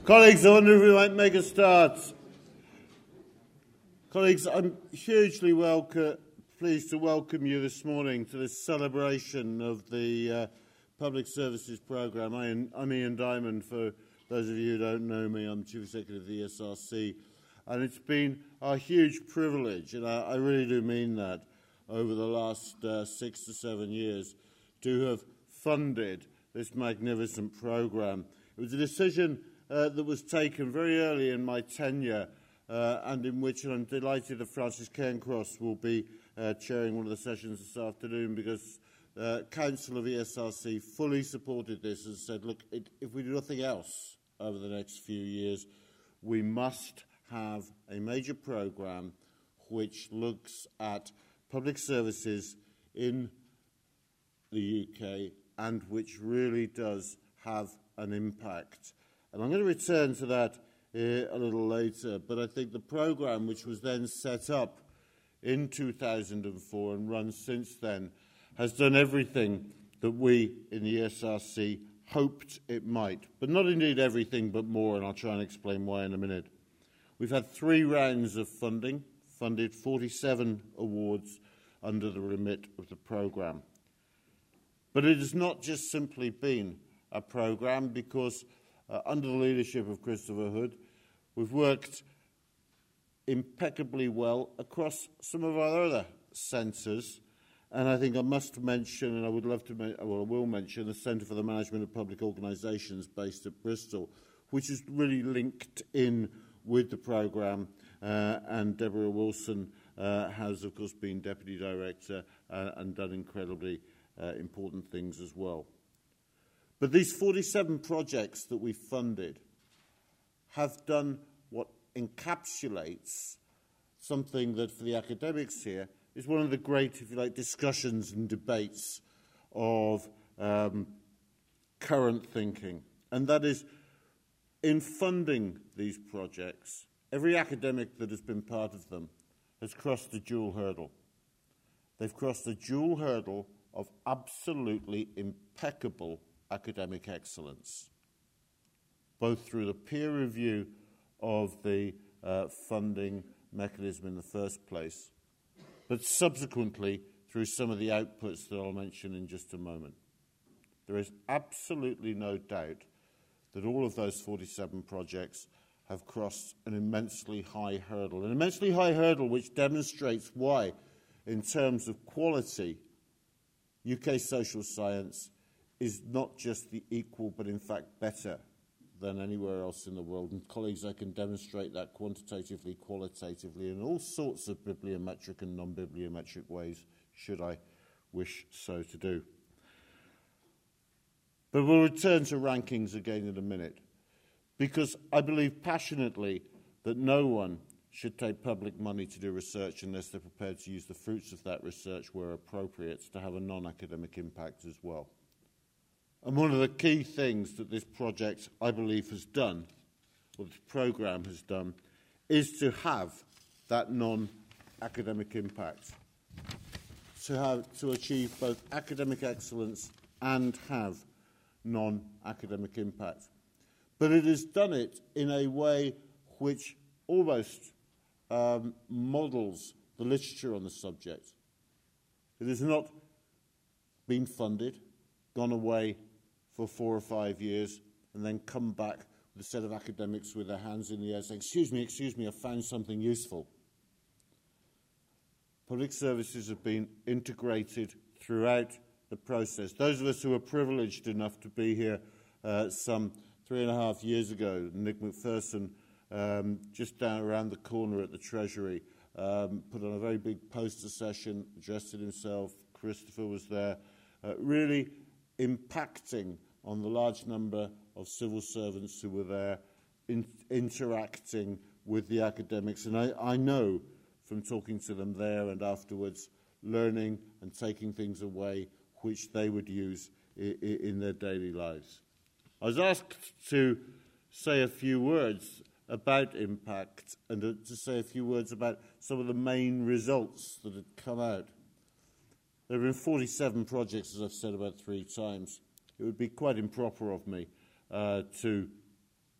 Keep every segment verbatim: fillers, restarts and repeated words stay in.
Colleagues, I wonder if we might make a start. Colleagues, I'm hugely welcome, pleased to welcome you this morning to this celebration of the uh, Public Services Programme. I, I'm Ian Diamond. For those of you who don't know me, I'm Chief Executive of the E S R C. And it's been a huge privilege, and I, I really do mean that, over the last uh, six to seven years, to have funded this magnificent programme. It was a decision uh, that was taken very early in my tenure, uh, and in which I'm delighted that Francis Cairncross will be uh, chairing one of the sessions this afternoon, because uh, Council of E S R C fully supported this and said, look, it, if we do nothing else over the next few years, we must have a major programme which looks at public services in the U K and which really does have an impact. And I'm going to return to that uh, a little later, but I think the programme, which was then set up in two thousand four and run since then, has done everything that we in the E S R C hoped it might. But not indeed everything, but more, and I'll try and explain why in a minute. We've had three rounds of funding, funded forty-seven awards under the remit of the programme. But it has not just simply been a programme, because uh, under the leadership of Christopher Hood, we've worked impeccably well across some of our other centres. And I think I must mention, and I would love to, well, I will mention, the Centre for the Management of Public Organisations based at Bristol, which is really linked in with the programme, uh, and Deborah Wilson uh, has, of course, been Deputy Director uh, and done incredibly uh, important things as well. But these forty-seven projects that we've funded have done what encapsulates something that, for the academics here, is one of the great, if you like, discussions and debates of um, current thinking, and that is, in funding these projects, every academic that has been part of them has crossed a dual hurdle. They've crossed a dual hurdle of absolutely impeccable academic excellence, both through the peer review of the uh, funding mechanism in the first place, but subsequently through some of the outputs that I'll mention in just a moment. There is absolutely no doubt that all of those forty-seven projects have crossed an immensely high hurdle, an immensely high hurdle which demonstrates why, in terms of quality, U K social science is not just the equal, but in fact better than anywhere else in the world. And colleagues, I can demonstrate that quantitatively, qualitatively, in all sorts of bibliometric and non-bibliometric ways, should I wish so to do. But we'll return to rankings again in a minute, because I believe passionately that no one should take public money to do research unless they're prepared to use the fruits of that research where appropriate to have a non-academic impact as well. And one of the key things that this project, I believe, has done, or this programme has done, is to have that non-academic impact, to, have, to achieve both academic excellence and have non-academic impact. But it has done it in a way which almost um, models the literature on the subject. It has not been funded, gone away for four or five years, and then come back with a set of academics with their hands in the air saying, excuse me, excuse me, I found something useful. Public services have been integrated throughout the process. Those of us who are privileged enough to be here uh, some three and a half years ago, Nick McPherson, um, just down around the corner at the Treasury, um, put on a very big poster session, addressed it himself, Christopher was there, uh, really impacting on the large number of civil servants who were there, in, interacting with the academics. And I, I know from talking to them there and afterwards, learning and taking things away which they would use i- i- in their daily lives. I was asked to say a few words about impact and to say a few words about some of the main results that had come out. There have been forty-seven projects, as I've said about three times. It would be quite improper of me uh, to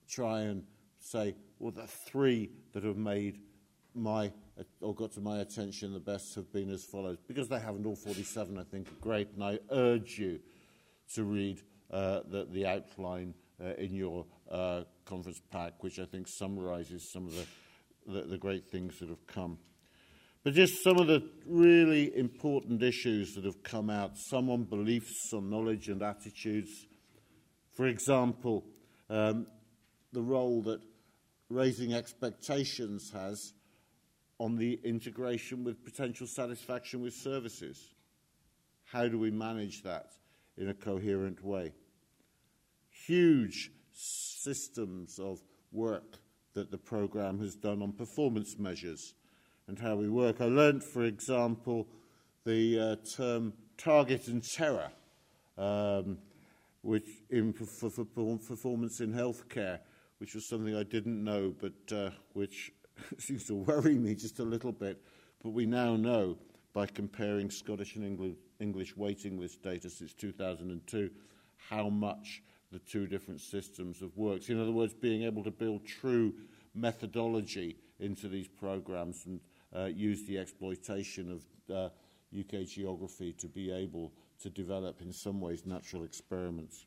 try and say, well, the three that have made my, or got to my attention the best have been as follows. Because they haven't, all forty-seven, I think, are great, and I urge you to read uh, the, the outline uh, in your uh, conference pack, which I think summarises some of the, the, the great things that have come. But just some of the really important issues that have come out, some on beliefs, on knowledge and attitudes. For example, um, the role that raising expectations has on the integration with potential satisfaction with services. How do we manage that in a coherent way? Huge systems of work that the programme has done on performance measures and how we work. I learnt, for example, the uh, term target and terror, um, which in, for, for performance in healthcare, which was something I didn't know, but uh, which seems to worry me just a little bit. But we now know, by comparing Scottish and English, English waiting list data since two thousand two, how much the two different systems have worked. In other words, being able to build true methodology into these programs and uh, use the exploitation of uh, U K geography to be able to develop, in some ways, natural experiments.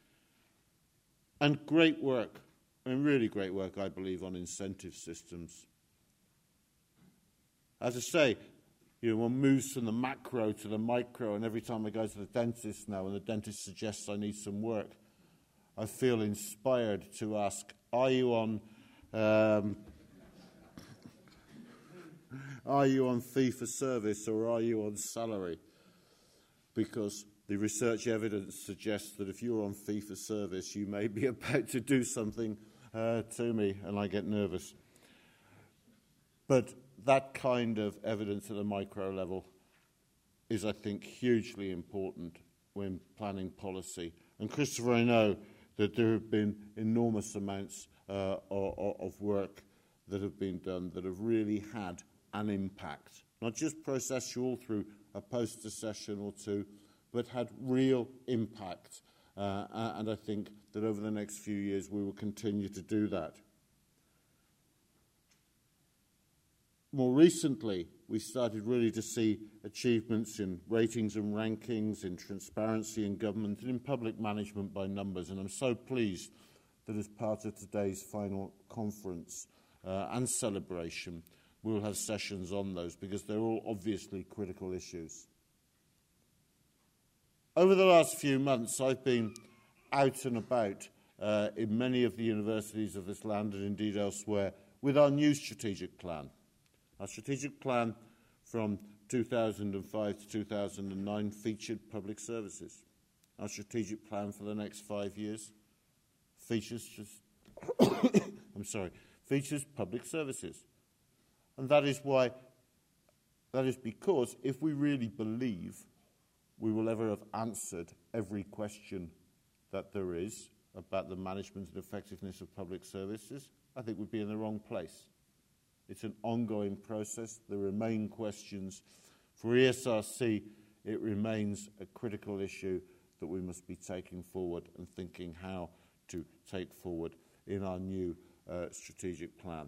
And great work, and really great work, I believe, on incentive systems. As I say, you know, one moves from the macro to the micro, and every time I go to the dentist now and the dentist suggests I need some work, I feel inspired to ask, are you on um, are you on fee for service or are you on salary? Because the research evidence suggests that if you're on fee for service, you may be about to do something uh, to me, and I get nervous. But that kind of evidence at the micro level is, I think, hugely important when planning policy. And Christopher, I know that there have been enormous amounts uh, of, of work that have been done that have really had an impact, not just processual through a poster session or two, but had real impact. Uh, and I think that over the next few years we will continue to do that. More recently, we started really to see achievements in ratings and rankings, in transparency in government, and in public management by numbers. And I'm so pleased that as part of today's final conference uh, and celebration, we'll have sessions on those, because they're all obviously critical issues. Over the last few months, I've been out and about uh, in many of the universities of this land and indeed elsewhere with our new strategic plan. Our strategic plan from two thousand five to two thousand nine featured public services. Our strategic plan for the next five years features just I'm sorry, features public services. And that is why, that is because if we really believe we will ever have answered every question that there is about the management and effectiveness of public services, I think we'd be in the wrong place. It's an ongoing process. There remain questions. For E S R C, it remains a critical issue that we must be taking forward and thinking how to take forward in our new uh, strategic plan.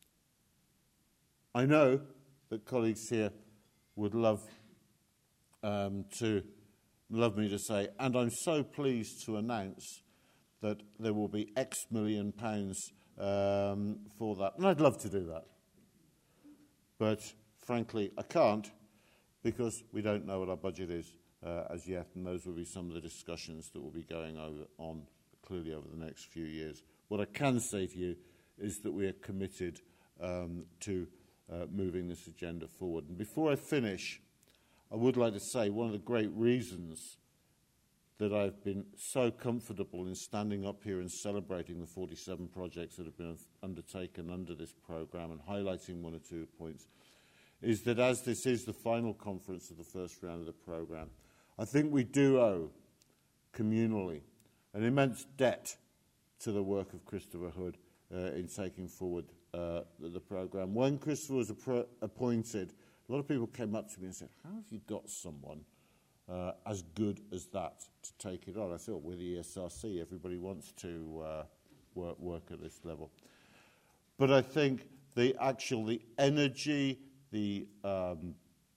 I know that colleagues here would love um, to love me to say, and I'm so pleased to announce that there will be X million pounds um, for that. And I'd love to do that. But frankly, I can't, because we don't know what our budget is uh, as yet, and those will be some of the discussions that will be going over on clearly over the next few years. What I can say to you is that we are committed um, to uh, moving this agenda forward. And before I finish, I would like to say one of the great reasons that I've been so comfortable in standing up here and celebrating the forty-seven projects that have been undertaken under this programme and highlighting one or two points is that as this is the final conference of the first round of the programme, I think we do owe, communally, an immense debt to the work of Christopher Hood uh, in taking forward uh, the, the programme. When Christopher was appro- appointed, a lot of people came up to me and said, how have you got someone uh, as good as that to take it on? I thought, with the E S R C, everybody wants to uh, work, work at this level. But I think the actual, the energy, the um,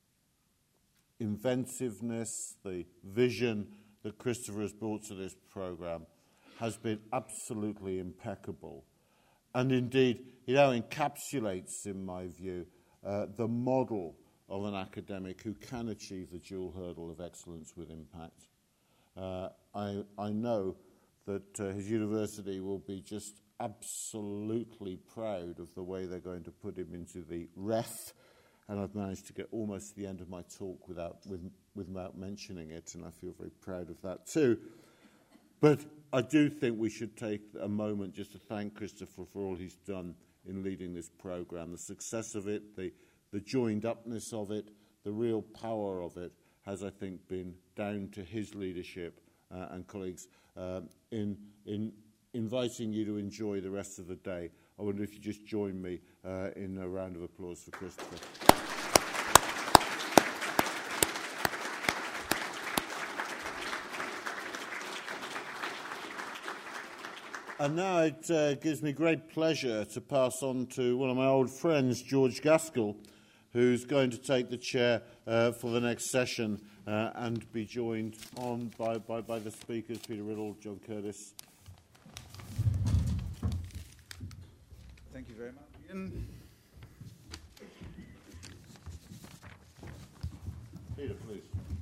inventiveness, the vision that Christopher has brought to this programme has been absolutely impeccable. And indeed, it now encapsulates, in my view, uh, the model of an academic who can achieve the dual hurdle of excellence with impact. Uh, I, I know that uh, his university will be just absolutely proud of the way they're going to put him into the R E F, and I've managed to get almost to the end of my talk without, with, without mentioning it, and I feel very proud of that too. But I do think we should take a moment just to thank Christopher for all he's done in leading this programme. The success of it, the, the joined-upness of it, the real power of it has, I think, been down to his leadership uh, and colleagues um, in, in inviting you to enjoy the rest of the day. I wonder if you just join me uh, in a round of applause for Christopher. And now it uh, gives me great pleasure to pass on to one of my old friends, George Gaskell, who's going to take the chair uh, for the next session uh, and be joined on by, by, by the speakers, Peter Riddle, John Curtis. Thank you very much, Ian. Peter, please.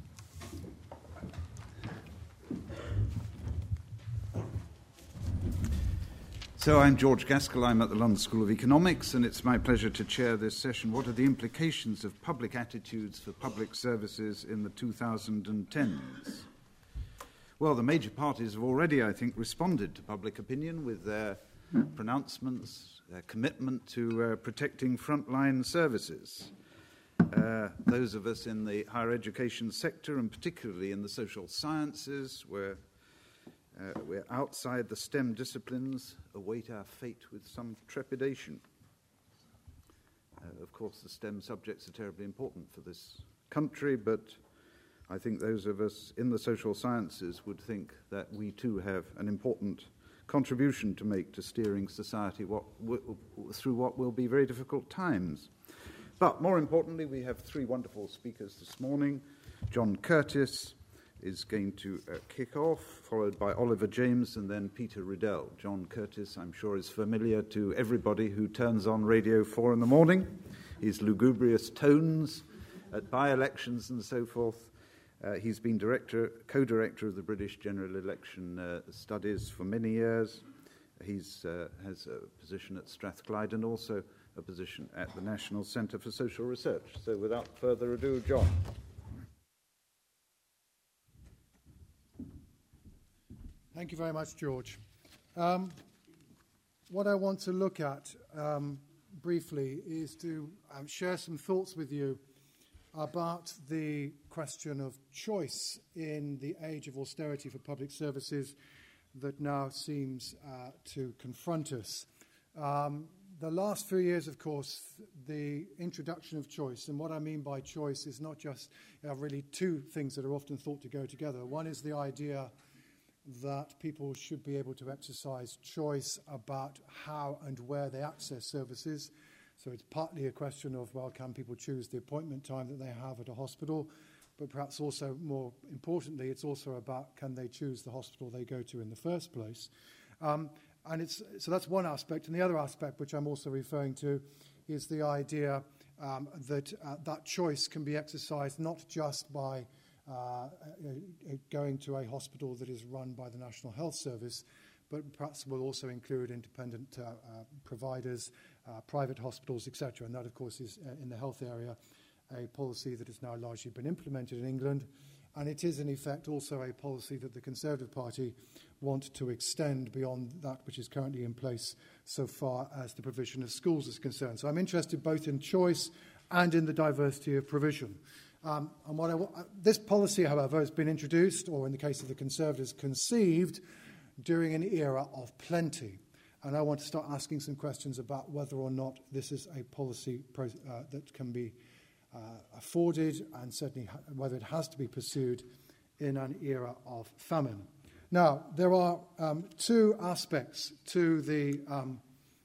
So I'm George Gaskell, I'm at the London School of Economics, and it's my pleasure to chair this session. What are the implications of public attitudes for public services in the two thousand tens? Well, the major parties have already, I think, responded to public opinion with their pronouncements, their commitment to uh, protecting frontline services. Uh, those of us in the higher education sector, and particularly in the social sciences, where Uh, we're outside the STEM disciplines, await our fate with some trepidation. Uh, of course, the STEM subjects are terribly important for this country, but I think those of us in the social sciences would think that we too have an important contribution to make to steering society what, w- through what will be very difficult times. But more importantly, we have three wonderful speakers this morning. John Curtis is going to uh, kick off, followed by Oliver James and then Peter Riddell. John Curtis, I'm sure, is familiar to everybody who turns on Radio four in the morning. His lugubrious tones at by-elections and so forth. Uh, he's been director, co-director of the British General Election uh, Studies for many years. He uh, has a position at Strathclyde and also a position at the National Centre for Social Research. So without further ado, John. Thank you very much, George. Um, what I want to look at um, briefly is to um, share some thoughts with you about the question of choice in the age of austerity for public services that now seems uh, to confront us. Um, the last few years, of course, the introduction of choice, and what I mean by choice is not just uh, really two things that are often thought to go together. One is the idea that people should be able to exercise choice about how and where they access services. So it's partly a question of, well, can people choose the appointment time that they have at a hospital? But perhaps also more importantly, it's also about can they choose the hospital they go to in the first place? Um, and it's so that's one aspect. And the other aspect, which I'm also referring to, is the idea um, that uh, that choice can be exercised not just by Uh, going to a hospital that is run by the National Health Service, but perhaps will also include independent uh, uh, providers, uh, private hospitals, et cetera. And that, of course, is uh, in the health area a policy that has now largely been implemented in England. And it is, in effect, also a policy that the Conservative Party want to extend beyond that which is currently in place so far as the provision of schools is concerned. So I'm interested both in choice and in the diversity of provision. Um, and what I w- this policy, however, has been introduced, or in the case of the Conservatives, conceived during an era of plenty. And I want to start asking some questions about whether or not this is a policy pro- uh, that can be uh, afforded, and certainly ha- whether it has to be pursued in an era of famine. Now, there are um, two aspects to the um,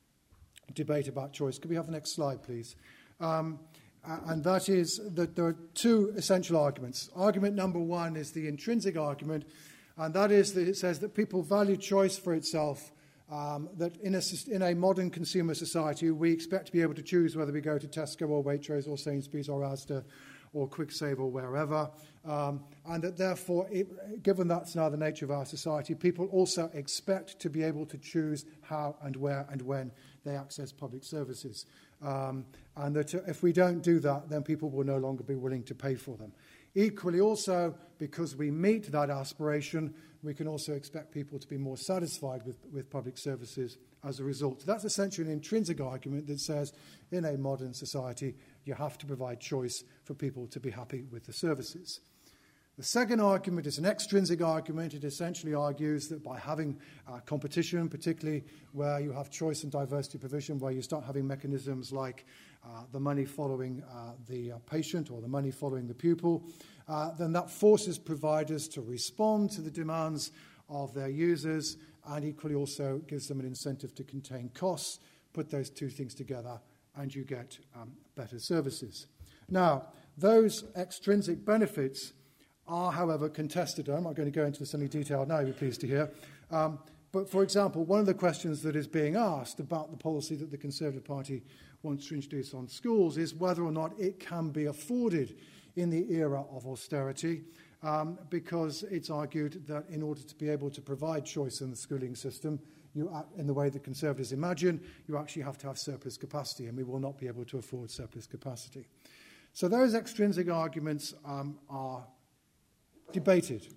debate about choice. Could we have the next slide, please? Um, and that is that there are two essential arguments. Argument number one is the intrinsic argument, and that is that it says that people value choice for itself, um, that in a, in a modern consumer society, we expect to be able to choose whether we go to Tesco or Waitrose or Sainsbury's or Asda or QuickSave or wherever, um, and that therefore, it, given that's now the nature of our society, people also expect to be able to choose how and where and when they access public services. Um, and that if we don't do that, then people will no longer be willing to pay for them. Equally also, because we meet that aspiration, we can also expect people to be more satisfied with, with public services as a result. So that's essentially an intrinsic argument that says, in a modern society, you have to provide choice for people to be happy with the services. The second argument is an extrinsic argument. It essentially argues that by having uh, competition, particularly where you have choice and diversity provision, where you start having mechanisms like uh, the money following uh, the uh, patient or the money following the pupil, uh, then that forces providers to respond to the demands of their users and equally also gives them an incentive to contain costs. Put those two things together and you get um, better services. Now, those extrinsic benefits are, however, contested. I'm not going to go into this in any detail now, you'll be pleased to hear. Um, but, for example, one of the questions that is being asked about the policy that the Conservative Party wants to introduce on schools is whether or not it can be afforded in the era of austerity, um, because it's argued that in order to be able to provide choice in the schooling system, you, in the way that Conservatives imagine, you actually have to have surplus capacity, and we will not be able to afford surplus capacity. So those extrinsic arguments um, are debated.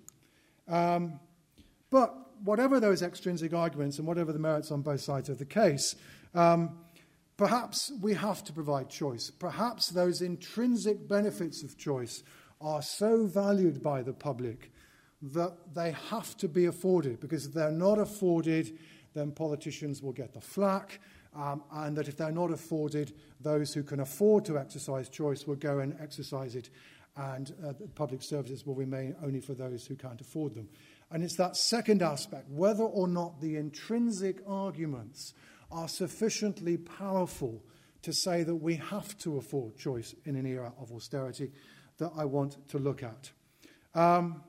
Um, but whatever those extrinsic arguments and whatever the merits on both sides of the case, um, perhaps we have to provide choice. Perhaps those intrinsic benefits of choice are so valued by the public that they have to be afforded, because if they're not afforded, then politicians will get the flack, um, and that if they're not afforded, those who can afford to exercise choice will go and exercise it, and uh, public services will remain only for those who can't afford them. And it's that second aspect, whether or not the intrinsic arguments are sufficiently powerful to say that we have to afford choice in an era of austerity, that I want to look at. Um,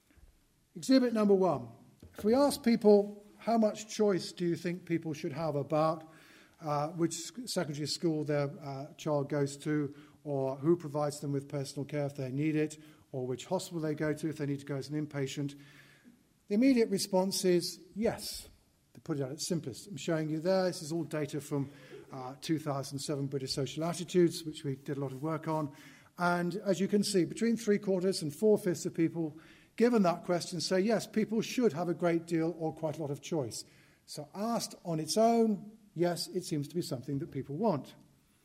exhibit number one. If we ask people, how much choice do you think people should have about uh, which secondary school their uh, child goes to, or who provides them with personal care if they need it, or which hospital they go to if they need to go as an inpatient, the immediate response is yes, to put it at its simplest. I'm showing you there, this is all data from uh, two thousand seven British Social Attitudes, which we did a lot of work on. And as you can see, between three-quarters and four-fifths of people, given that question, say yes, people should have a great deal or quite a lot of choice. So asked on its own, yes, it seems to be something that people want.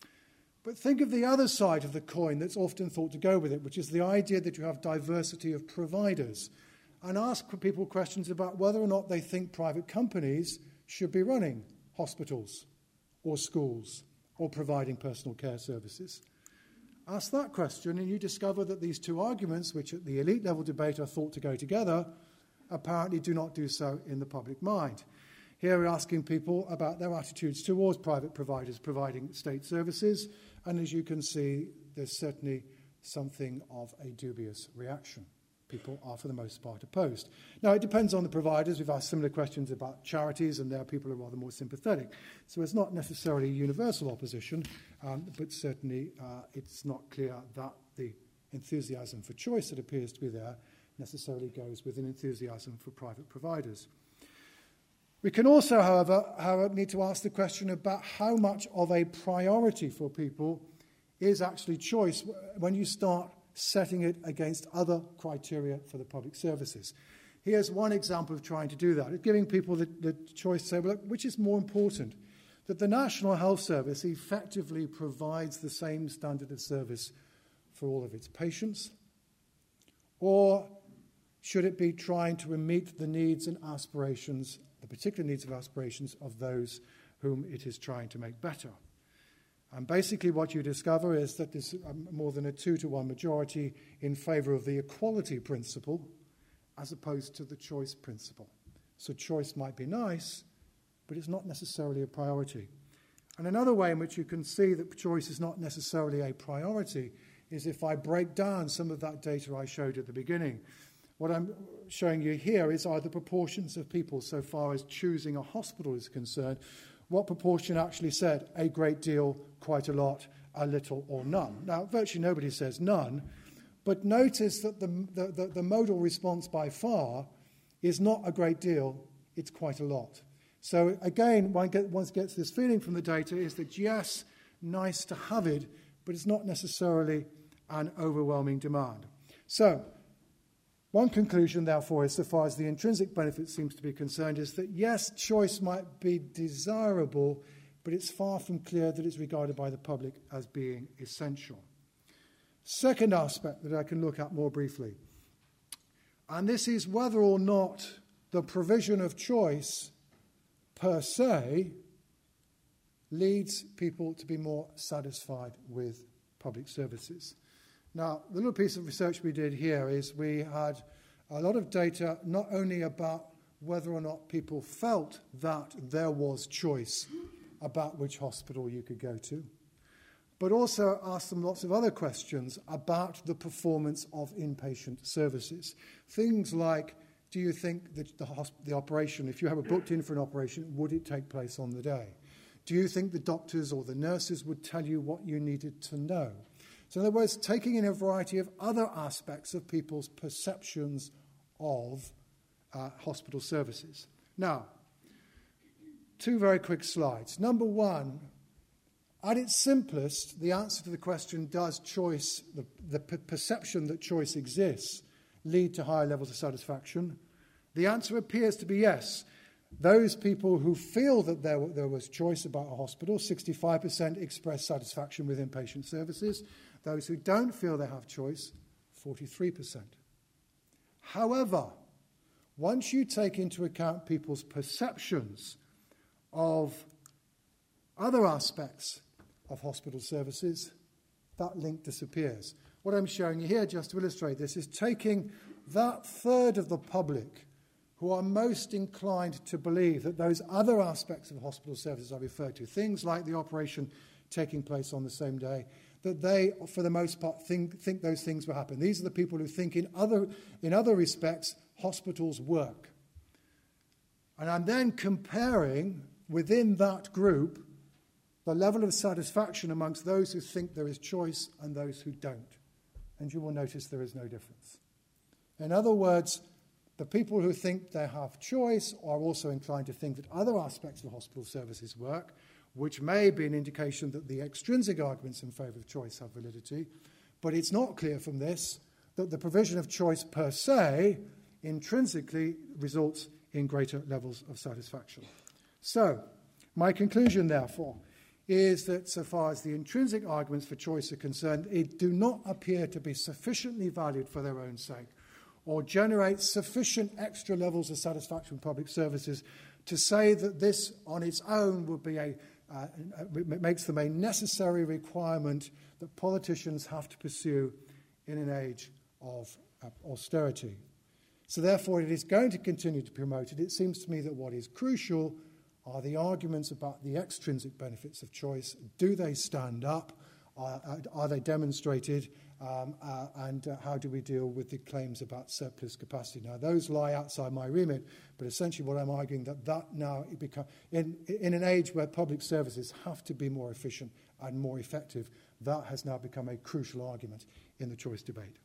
But think of the other side of the coin that's often thought to go with it, which is the idea that you have diversity of providers, and ask people questions about whether or not they think private companies should be running hospitals or schools or providing personal care services. Ask that question and you discover that these two arguments, which at the elite level debate are thought to go together, apparently do not do so in the public mind. Here we're asking people about their attitudes towards private providers providing state services, and as you can see, there's certainly something of a dubious reaction. People are, for the most part, opposed. Now, it depends on the providers. We've asked similar questions about charities, and there are people who are rather more sympathetic. So it's not necessarily universal opposition, um, but certainly uh, it's not clear that the enthusiasm for choice that appears to be there necessarily goes with an enthusiasm for private providers. We can also, however, however, need to ask the question about how much of a priority for people is actually choice when you start setting it against other criteria for the public services. Here's one example of trying to do that. It's giving people the, the choice to say, well, look, which is more important? That the National Health Service effectively provides the same standard of service for all of its patients? Or should it be trying to meet the needs and aspirations, the particular needs and aspirations of those whom it is trying to make better? And basically what you discover is that there's more than a two to one majority in favour of the equality principle as opposed to the choice principle. So choice might be nice, but it's not necessarily a priority. And another way in which you can see that choice is not necessarily a priority is if I break down some of that data I showed at the beginning. What I'm showing you here is are the proportions of people so far as choosing a hospital is concerned. What proportion actually said a great deal, quite a lot, a little, or none? Now, virtually nobody says none, but notice that the, the, the, the modal response by far is not a great deal, it's quite a lot. So again, one, get, one gets this feeling from the data is that yes, nice to have it, but it's not necessarily an overwhelming demand. So one conclusion, therefore, is so far as the intrinsic benefit seems to be concerned, is that yes, choice might be desirable, but it's far from clear that it's regarded by the public as being essential. Second aspect that I can look at more briefly, and this is whether or not the provision of choice per se leads people to be more satisfied with public services. Now, the little piece of research we did here is we had a lot of data not only about whether or not people felt that there was choice about which hospital you could go to, but also asked them lots of other questions about the performance of inpatient services. Things like, do you think that the, hosp- the operation, if you have a booked in for an operation, would it take place on the day? Do you think the doctors or the nurses would tell you what you needed to know? So in other words, taking in a variety of other aspects of people's perceptions of uh, hospital services. Now, two very quick slides. Number one, at its simplest, the answer to the question, does choice, the, the p- perception that choice exists, lead to higher levels of satisfaction? The answer appears to be yes. Those people who feel that there, there was choice about a hospital, sixty-five percent express satisfaction with inpatient services. Those who don't feel they have choice, forty-three percent. However, once you take into account people's perceptions of other aspects of hospital services, that link disappears. What I'm showing you here, just to illustrate this, is taking that third of the public who are most inclined to believe that those other aspects of hospital services I referred to, things like the operation taking place on the same day, that they, for the most part, think, think those things will happen. These are the people who think in other, in other respects hospitals work. And I'm then comparing within that group the level of satisfaction amongst those who think there is choice and those who don't. And you will notice there is no difference. In other words, the people who think they have choice are also inclined to think that other aspects of hospital services work, which may be an indication that the extrinsic arguments in favour of choice have validity. But it's not clear from this that the provision of choice per se intrinsically results in greater levels of satisfaction. So, my conclusion, therefore, is that so far as the intrinsic arguments for choice are concerned, it do not appear to be sufficiently valued for their own sake or generate sufficient extra levels of satisfaction with public services to say that this on its own would be a, uh, makes them a necessary requirement that politicians have to pursue in an age of uh, austerity. So therefore, it is going to continue to promote it. It seems to me that what is crucial are the arguments about the extrinsic benefits of choice. Do they stand up? Are, are they demonstrated? Um, uh, and uh, how do we deal with the claims about surplus capacity? Now, those lie outside my remit, but essentially what I'm arguing that that now, it become, in, in an age where public services have to be more efficient and more effective, that has now become a crucial argument in the choice debate.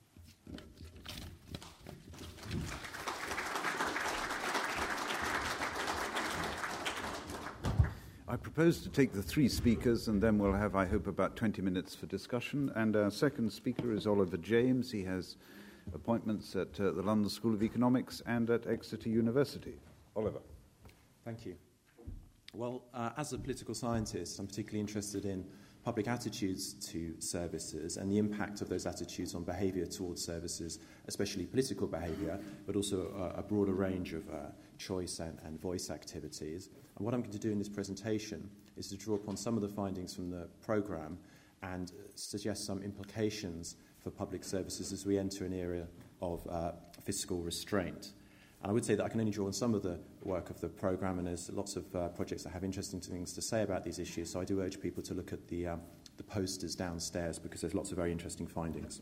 I propose to take the three speakers, and then we'll have, I hope, about twenty minutes for discussion. And our second speaker is Oliver James. He has appointments at uh, the London School of Economics and at Exeter University. Oliver. Thank you. Well, uh, as a political scientist, I'm particularly interested in public attitudes to services and the impact of those attitudes on behaviour towards services, especially political behaviour, but also uh, a broader range of uh, choice and, and voice activities. And what I'm going to do in this presentation is to draw upon some of the findings from the programme and suggest some implications for public services as we enter an era of uh, fiscal restraint. And I would say that I can only draw on some of the work of the programme, and there's lots of uh, projects that have interesting things to say about these issues, so I do urge people to look at the, um, the posters downstairs because there's lots of very interesting findings.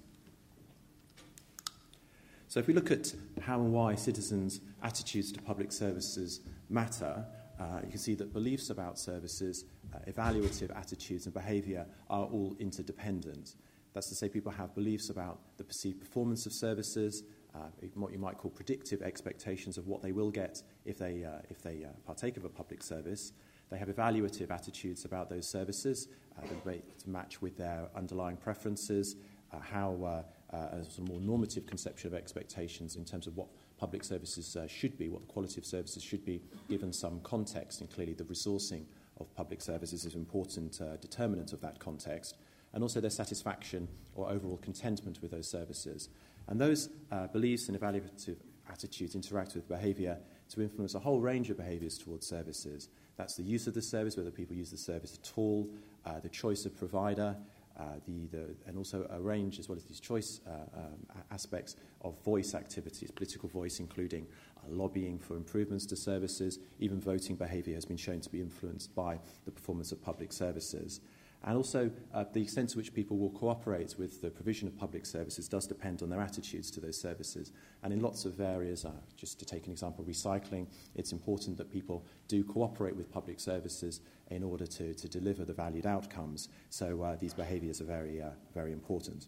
So if we look at how and why citizens' attitudes to public services matter, uh, you can see that beliefs about services, uh, evaluative attitudes and behaviour are all interdependent. That's to say people have beliefs about the perceived performance of services, uh, what you might call predictive expectations of what they will get if they, uh, if they uh, partake of a public service. They have evaluative attitudes about those services uh, to match with their underlying preferences, uh, how uh, uh, a sort of more normative conception of expectations in terms of what public services uh, should be, what the quality of services should be, given some context, and clearly the resourcing of public services is an important uh, determinant of that context, and also their satisfaction or overall contentment with those services. And those uh, beliefs and evaluative attitudes interact with behaviour to influence a whole range of behaviours towards services. That's the use of the service, whether people use the service at all, uh, the choice of provider, uh, the, the, and also a range, as well as these choice uh, um, aspects of voice activities, political voice, including uh, lobbying for improvements to services. Even voting behaviour has been shown to be influenced by the performance of public services. And also, uh, the extent to which people will cooperate with the provision of public services does depend on their attitudes to those services. And in lots of areas, uh, just to take an example, recycling, it's important that people do cooperate with public services in order to, to deliver the valued outcomes. So uh, these behaviours are very, uh, very important.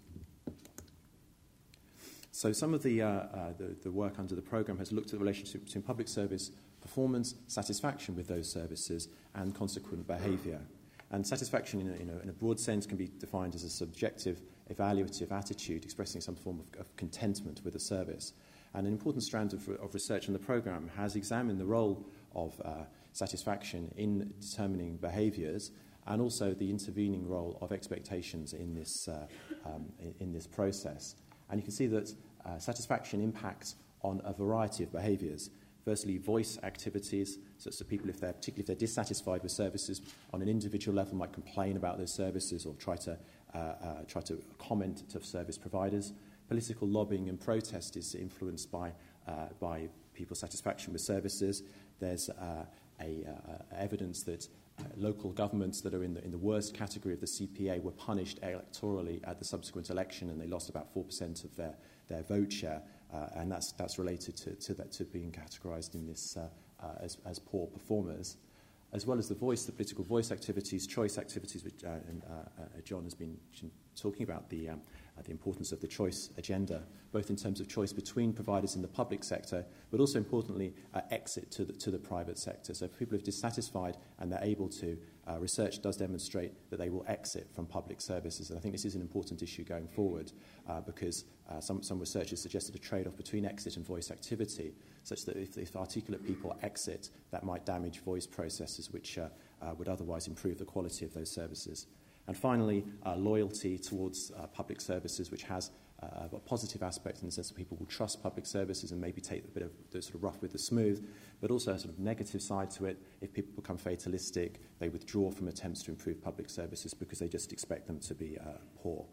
So some of the, uh, uh, the, the work under the programme has looked at the relationship between public service performance, satisfaction with those services, and consequent behaviour. And satisfaction, in a, in, a, in a broad sense, can be defined as a subjective, evaluative attitude expressing some form of, of contentment with a service. And an important strand of, of research in the programme has examined the role of uh, satisfaction in determining behaviours, and also the intervening role of expectations in this, uh, um, in, in this process. And you can see that uh, satisfaction impacts on a variety of behaviours. Firstly, voice activities, so, so people, if they're, particularly if they're dissatisfied with services, on an individual level might complain about those services or try to, uh, uh, try to comment to service providers. Political lobbying and protest is influenced by, uh, by people's satisfaction with services. There's uh, a, uh, evidence that uh, local governments that are in the, in the worst category of the C P A were punished electorally at the subsequent election, and they lost about four percent of their, their vote share. Uh, and that's, that's related to, to, that, to being categorised in this uh, uh, as, as poor performers, as well as the voice, the political voice activities, choice activities, which uh, and, uh, uh, John has been talking about the, um, uh, the importance of the choice agenda, both in terms of choice between providers in the public sector, but also importantly, uh, exit to the, to the private sector. So if people are dissatisfied and they're able to, uh, research does demonstrate that they will exit from public services. And I think this is an important issue going forward uh, because uh, some, some researchers suggested a trade-off between exit and voice activity, such that if, if articulate people exit, that might damage voice processes which uh, uh, would otherwise improve the quality of those services. And finally, uh, loyalty towards uh, public services, which has uh, a positive aspect in the sense that people will trust public services and maybe take a bit of the sort of rough with the smooth, but also a sort of negative side to it. If people become fatalistic, they withdraw from attempts to improve public services because they just expect them to be uh, poor.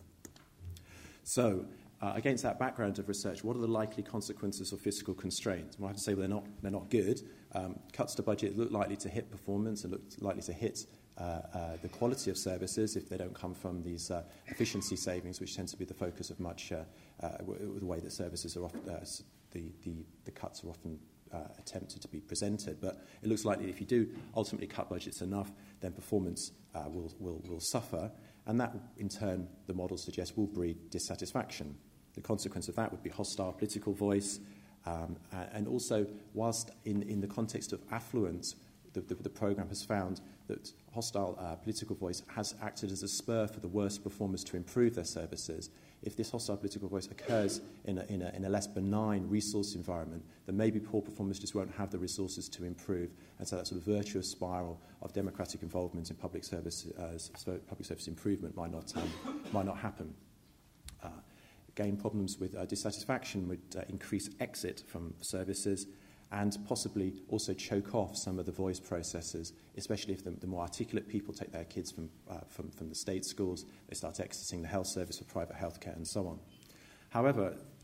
So, uh, against that background of research, what are the likely consequences of fiscal constraints? Well, I have to say well, they're not, they're not good. Um, cuts to budget look likely to hit performance and look likely to hit Uh, uh, the quality of services if they don't come from these uh, efficiency savings, which tend to be the focus of much uh, uh, w- the way that services are often, uh, the, the, the cuts are often uh, attempted to be presented. But it looks likely if you do ultimately cut budgets enough, then performance uh, will, will, will suffer, and that in turn, the model suggests, will breed dissatisfaction. The consequence of that would be hostile political voice, um, and also, whilst in, in the context of affluence, The, the, the programme has found that hostile uh, political voice has acted as a spur for the worst performers to improve their services. If this hostile political voice occurs in a, in a, in a less benign resource environment, then maybe poor performers just won't have the resources to improve, and so that sort of virtuous spiral of democratic involvement in public service, uh, public service improvement might not, um, might not happen. Uh, again, problems with uh, dissatisfaction would uh, increase exit from services, and possibly also choke off some of the voice processes, especially if the, the more articulate people take their kids from, uh, from, from the state schools, they start exiting the health service for private healthcare and so on. However,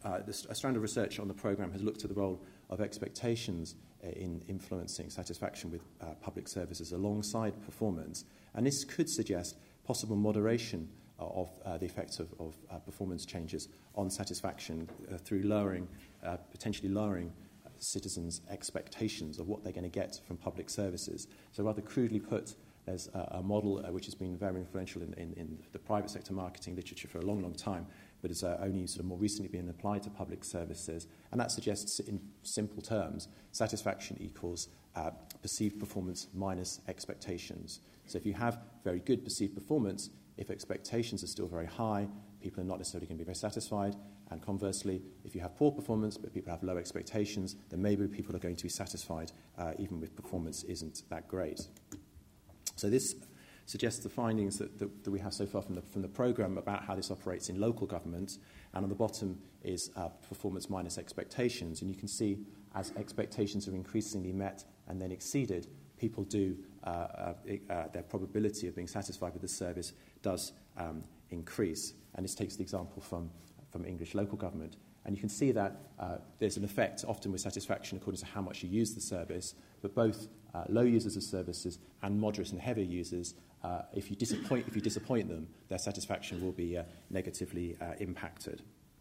uh, this, a strand of research on the programme has looked at the role of expectations in influencing satisfaction with uh, public services alongside performance. And this could suggest possible moderation of uh, the effects of, of uh, performance changes on satisfaction uh, through lowering, uh, potentially lowering uh, citizens' expectations of what they're going to get from public services. So rather crudely put, there's a, a model uh, which has been very influential in, in, in the private sector marketing literature for a long, long time, but has uh, only sort of more recently been applied to public services. And that suggests, in simple terms, satisfaction equals uh, perceived performance minus expectations. So if you have very good perceived performance, if expectations are still very high, people are not necessarily going to be very satisfied. And conversely, if you have poor performance but people have low expectations, then maybe people are going to be satisfied uh, even if performance isn't that great. So this suggests the findings that, that, that we have so far from the, from the programme about how this operates in local government. And on the bottom is uh, performance minus expectations. And you can see as expectations are increasingly met and then exceeded, people do, uh, uh, uh, their probability of being satisfied with the service does um, increase. And this takes the example from, from English local government. And you can see that uh, there's an effect often with satisfaction according to how much you use the service, but both uh, low users of services and moderate and heavy users, uh, if, you disappoint, if you disappoint them, their satisfaction will be uh, negatively uh, impacted.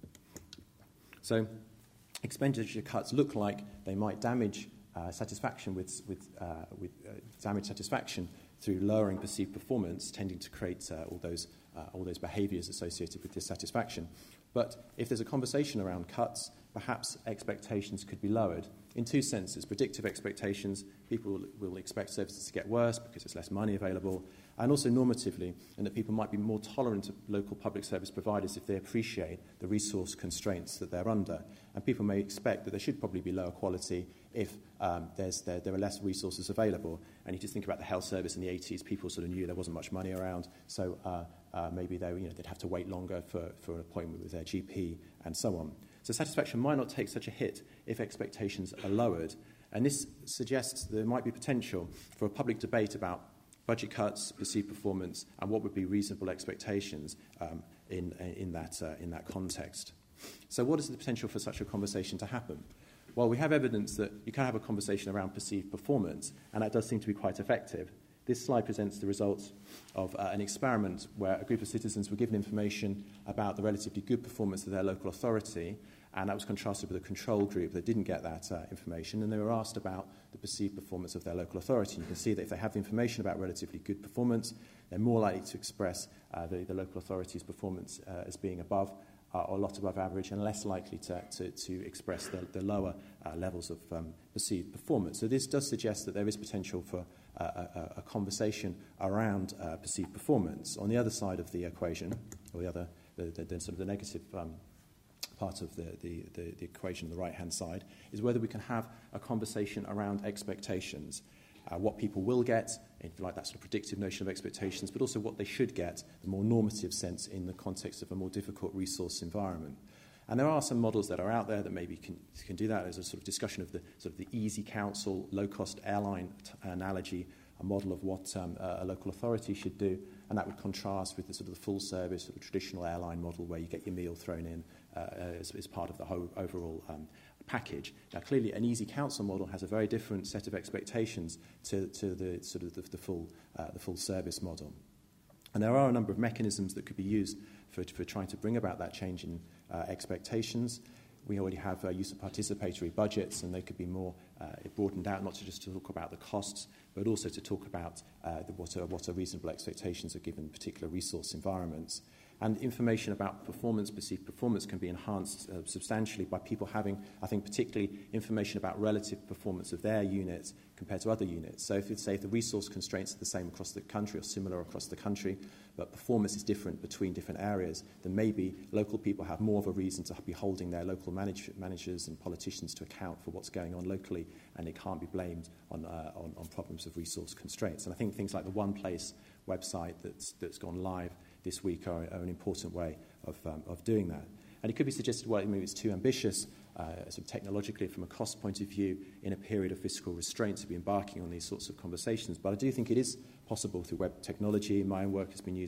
So expenditure cuts look like they might damage uh, satisfaction with, with, uh, with uh, damage satisfaction through lowering perceived performance, tending to create uh, all those, uh, all those behaviours associated with dissatisfaction. But if there's a conversation around cuts, perhaps expectations could be lowered in two senses. Predictive expectations, people will, will expect services to get worse because there's less money available, and also normatively, in that people might be more tolerant of local public service providers if they appreciate the resource constraints that they're under. And people may expect that there should probably be lower quality if um, there's, there, there are less resources available. And you just think about the health service in the eighties, people sort of knew there wasn't much money around, so uh, uh, maybe they, you know, they'd have to wait longer for, for an appointment with their G P and so on. So satisfaction might not take such a hit if expectations are lowered. And this suggests there might be potential for a public debate about budget cuts, perceived performance, and what would be reasonable expectations um, in, in, that, uh, in that context. So what is the potential for such a conversation to happen? Well, we have evidence that you can have a conversation around perceived performance, and that does seem to be quite effective. This slide presents the results of uh, an experiment where a group of citizens were given information about the relatively good performance of their local authority, and that was contrasted with a control group that didn't get that uh, information, and they were asked about the perceived performance of their local authority. You can see that if they have information about relatively good performance, they're more likely to express uh, the, the local authority's performance uh, as being above uh, or a lot above average, and less likely to, to, to express the, the lower uh, levels of um, perceived performance. So this does suggest that there is potential for uh, a, a conversation around uh, perceived performance. On the other side of the equation, or the other, the, the, the sort of the negative um, part of the, the, the, the equation on the right-hand side, is whether we can have a conversation around expectations, uh, what people will get, if you like that sort of predictive notion of expectations, but also what they should get, the more normative sense in the context of a more difficult resource environment. And there are some models that are out there that maybe can, can do that. There's a sort of discussion of the sort of the easy council, low-cost airline t- analogy, a model of what um, a local authority should do, and that would contrast with the sort of the full service or the traditional airline model where you get your meal thrown in uh, as, as part of the whole overall um, package. Now, clearly, an easy council model has a very different set of expectations to, to the sort of the, the full uh, the full service model, and there are a number of mechanisms that could be used for, for trying to bring about that change in uh, expectations. We already have uh, use of participatory budgets, and they could be more uh, broadened out, not to just to talk about the costs, but also to talk about uh, the, what, are, what are reasonable expectations of given particular resource environments. And information about performance, perceived performance, can be enhanced uh, substantially by people having, I think, particularly information about relative performance of their units compared to other units. So if it's, say, if the resource constraints are the same across the country or similar across the country, but performance is different between different areas, then maybe local people have more of a reason to be holding their local manage- managers and politicians to account for what's going on locally, and it can't be blamed on, uh, on, on problems of resource constraints. And I think things like the One Place website that's, that's gone live this week are, are an important way of, um, of doing that. And it could be suggested, well, maybe it's too ambitious, uh, sort of technologically from a cost point of view, in a period of fiscal restraint to be embarking on these sorts of conversations. But I do think it is possible through web technology. My own work has been using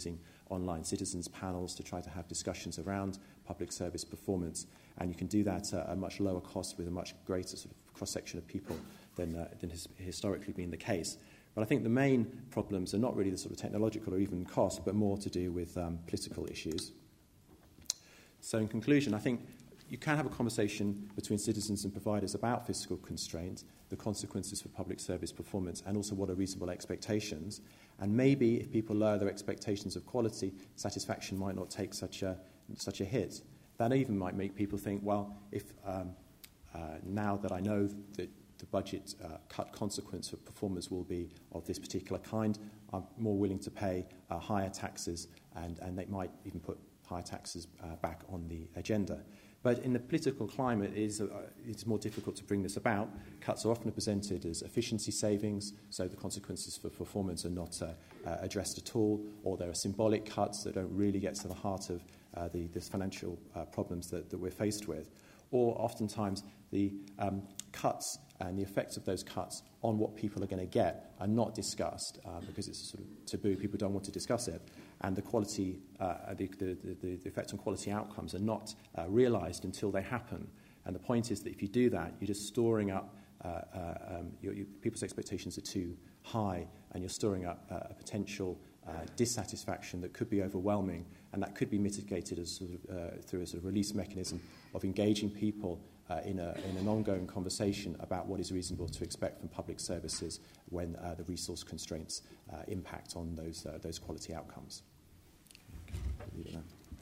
online citizens panels to try to have discussions around public service performance. And you can do that at a much lower cost with a much greater sort of cross-section of people than, uh, than has historically been the case. But I think the main problems are not really the sort of technological or even cost, but more to do with um, political issues. So in conclusion, I think you can have a conversation between citizens and providers about fiscal constraints, the consequences for public service performance, and also what are reasonable expectations. And maybe if people lower their expectations of quality, satisfaction might not take such a, such a hit. That even might make people think, well, if um, uh, now that I know that the budget uh, cut consequence for performance will be of this particular kind, I'm more willing to pay uh, higher taxes, and, and they might even put higher taxes uh, back on the agenda. But in the political climate, it is, uh, it's more difficult to bring this about. Cuts are often presented as efficiency savings, so the consequences for performance are not uh, uh, addressed at all, or there are symbolic cuts that don't really get to the heart of uh, the, the financial uh, problems that, that we're faced with. Or oftentimes the um, cuts and the effects of those cuts on what people are going to get are not discussed uh, because it's a sort of taboo. People don't want to discuss it. And the quality, uh, the, the, the, the effect on quality outcomes are not uh, realised until they happen. And the point is that if you do that, you're just storing up, uh, uh, um, your, your, people's expectations are too high, and you're storing up uh, a potential uh, dissatisfaction that could be overwhelming, and that could be mitigated as sort of, uh, through a sort of release mechanism of engaging people uh, in, a, in an ongoing conversation about what is reasonable to expect from public services when uh, the resource constraints uh, impact on those, uh, those quality outcomes. Leave it there.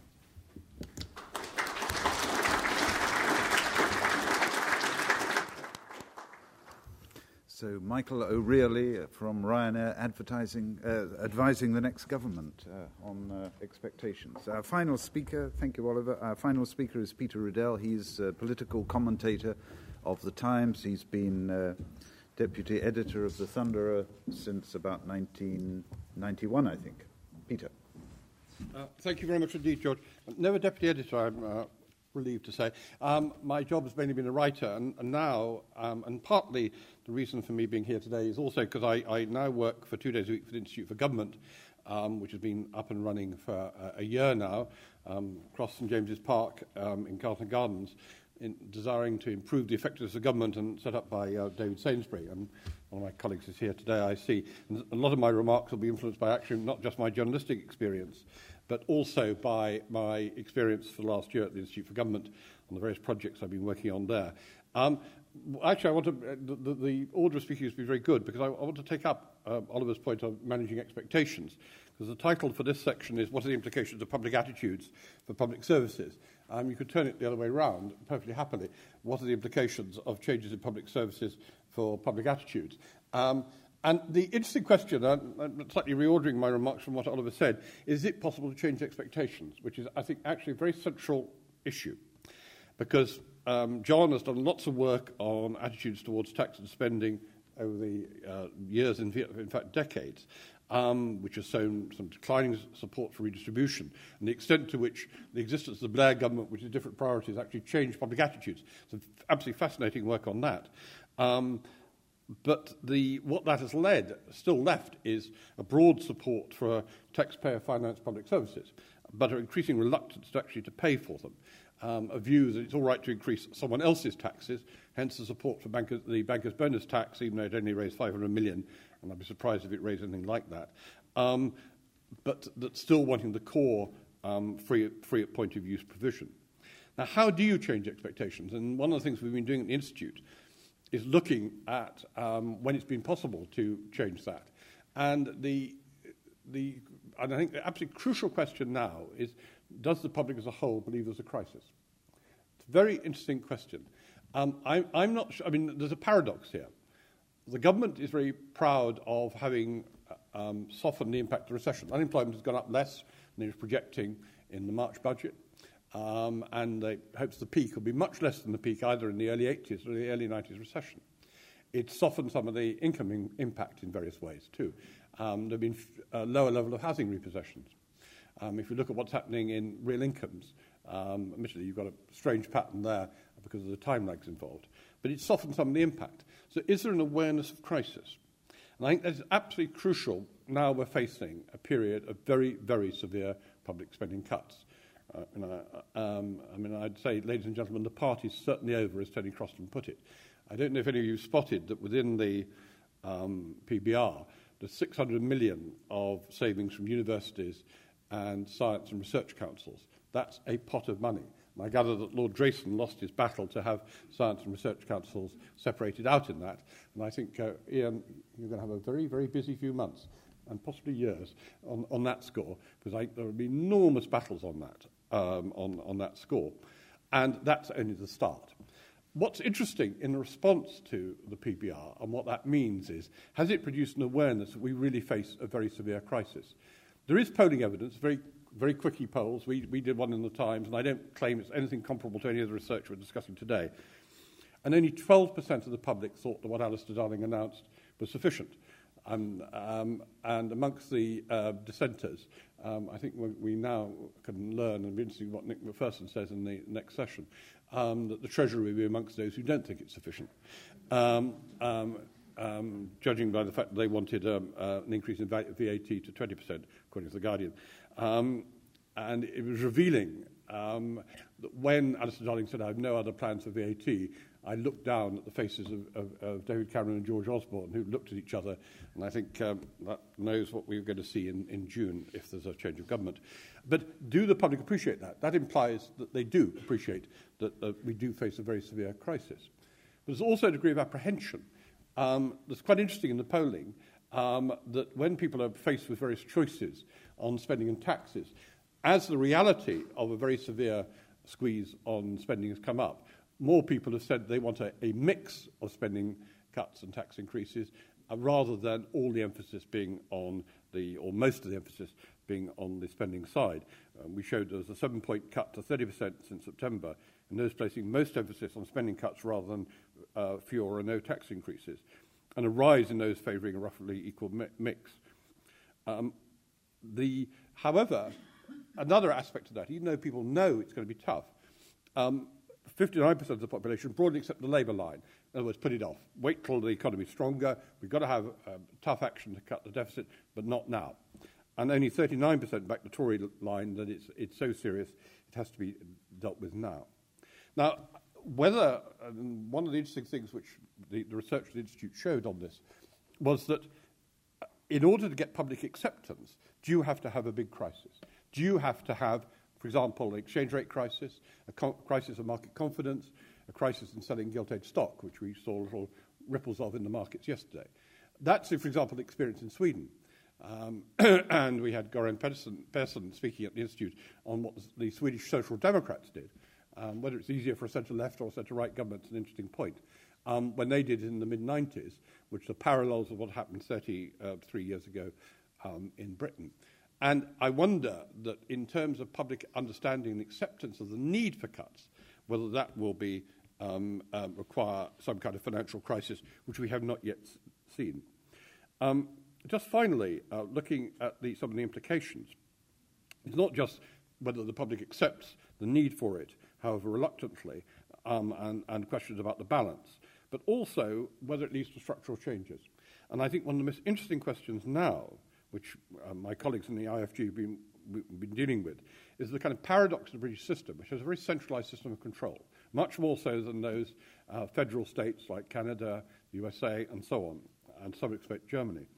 So Michael O'Reilly from Ryanair advertising, uh, advising the next government uh, on uh, expectations. Our final speaker, thank you, Oliver. Our final speaker is Peter Riddell. He's a political commentator of The Times. He's been uh, deputy editor of The Thunderer since about nineteen ninety-one, I think. Peter. Uh, thank you very much indeed, George. Never deputy editor, I'm uh, relieved to say. Um, my job has mainly been a writer, and, and now, um, and partly the reason for me being here today is also because I, I now work for two days a week for the Institute for Government, um, which has been up and running for a, a year now, um, across St James's Park um, in Carlton Gardens, in desiring to improve the effectiveness of government, and set up by uh, David Sainsbury. And one of my colleagues is here today, I see. And a lot of my remarks will be influenced by actually not just my journalistic experience, but also by my experience for the last year at the Institute for Government on the various projects I've been working on there. Um, actually, I want to, uh, the, the order of speaking is to be very good, because I, I want to take up uh, Oliver's point on managing expectations, because the title for this section is What are the implications of public attitudes for public services? Um, you could turn it the other way around perfectly happily. What are the implications of changes in public services for public attitudes? Um, And the interesting question, and I'm slightly reordering my remarks from what Oliver said, is it possible to change expectations, which is, I think, actually a very central issue. Because um, John has done lots of work on attitudes towards tax and spending over the uh, years, in, in fact decades, um, which has shown some declining support for redistribution, and the extent to which the existence of the Blair government, which has different priorities, actually changed public attitudes. So absolutely fascinating work on that. Um, But the, what that has led, still left, is a broad support for taxpayer-financed public services, but an increasing reluctance to actually to pay for them. Um, a view that it's all right to increase someone else's taxes, hence the support for bankers, the banker's bonus tax, even though it only raised five hundred million, and I'd be surprised if it raised anything like that. Um, but that's still wanting the core um, free, free at point of use provision. Now, how do you change expectations? And one of the things we've been doing at the Institute is looking at um, when it's been possible to change that. And the, the, and I think the absolutely crucial question now is, does the public as a whole believe there's a crisis? It's a very interesting question. Um, I, I'm not sure, I mean, there's a paradox here. The government is very proud of having um, softened the impact of the recession. Unemployment has gone up less than it was projecting in the March budget. Um, and they hopes the peak will be much less than the peak either in the early eighties or the early nineties recession. It's softened some of the income in, impact in various ways too. Um, there have been f- a lower level of housing repossessions. Um, if you look at what's happening in real incomes, um, admittedly you've got a strange pattern there because of the time lags involved. But it's softened some of the impact. So is there an awareness of crisis? And I think that's absolutely crucial. Now we're facing a period of very, very severe public spending cuts. Uh, and I, um, I mean, I'd say, ladies and gentlemen, the party's certainly over, as Tony Croston put it. I don't know if any of you spotted that within the um, P B R, there's six hundred million of savings from universities and science and research councils. That's a pot of money. And I gather that Lord Drayson lost his battle to have science and research councils separated out in that. And I think, uh, Ian, you're going to have a very, very busy few months and possibly years on, on that score, because I, there will be enormous battles on that, um, on, on that score. And that's only the start. What's interesting in the response to the P B R and what that means is, has it produced an awareness that we really face a very severe crisis? There is polling evidence, very very quickie polls. We, we did one in the Times, and I don't claim it's anything comparable to any of the research we're discussing today. And only twelve percent of the public thought that what Alistair Darling announced was sufficient. Um, um, and amongst the uh, dissenters, um, I think we, we now can learn, and be interesting what Nick McPherson says in the next session, um, that the Treasury will be amongst those who don't think it's sufficient. Um, um, um, judging by the fact that they wanted um, uh, an increase in V A T to twenty percent, according to The Guardian. Um, and it was revealing um, that when Alistair Darling said, I have no other plans for V A T, I looked down at the faces of, of, of David Cameron and George Osborne, who looked at each other, and I think um, that knows what we're going to see in, in June if there's a change of government. But do the public appreciate that? That implies that they do appreciate that uh, we do face a very severe crisis. But there's also a degree of apprehension. Um, that's quite interesting in the polling, um, that when people are faced with various choices on spending and taxes, as the reality of a very severe squeeze on spending has come up, more people have said they want a, a mix of spending cuts and tax increases uh, rather than all the emphasis being on the, or most of the emphasis being on the spending side. Um, we showed there was a seven-point cut to thirty percent since September, and those placing most emphasis on spending cuts rather than uh, fewer or no tax increases, and a rise in those favouring a roughly equal mi- mix. Um, the, however, another aspect of that, even though people know it's going to be tough, um, fifty-nine percent of the population broadly accept the Labour line. In other words, put it off. Wait till the economy is stronger. We've got to have um, tough action to cut the deficit, but not now. And only thirty-nine percent back the Tory line that it's, it's so serious it has to be dealt with now. Now, whether, and one of the interesting things which the, the research of the Institute showed on this was that in order to get public acceptance, do you have to have a big crisis? Do you have to have, for example, an exchange rate crisis, a co- crisis of market confidence, a crisis in selling gilt-edged stock, which we saw little ripples of in the markets yesterday? That's, for example, the experience in Sweden. Um, and we had Goran Persson, Persson speaking at the Institute on what the Swedish Social Democrats did. Um, whether it's easier for a centre-left or a centre-right government is an interesting point. Um, when they did it in the mid nineties, which are parallels of what happened thirty-three years ago um, in Britain. And I wonder that in terms of public understanding and acceptance of the need for cuts, whether that will be um, um, require some kind of financial crisis, which we have not yet s- seen. Um, just finally, uh, looking at the, some of the implications, it's not just whether the public accepts the need for it, however reluctantly, um, and, and questions about the balance, but also whether it leads to structural changes. And I think one of the most interesting questions now, which uh, my colleagues in the I F G have been, been dealing with, is the kind of paradox of the British system, which has a very centralised system of control, much more so than those uh, federal states like Canada, the U S A, and so on, and to some extent Germany.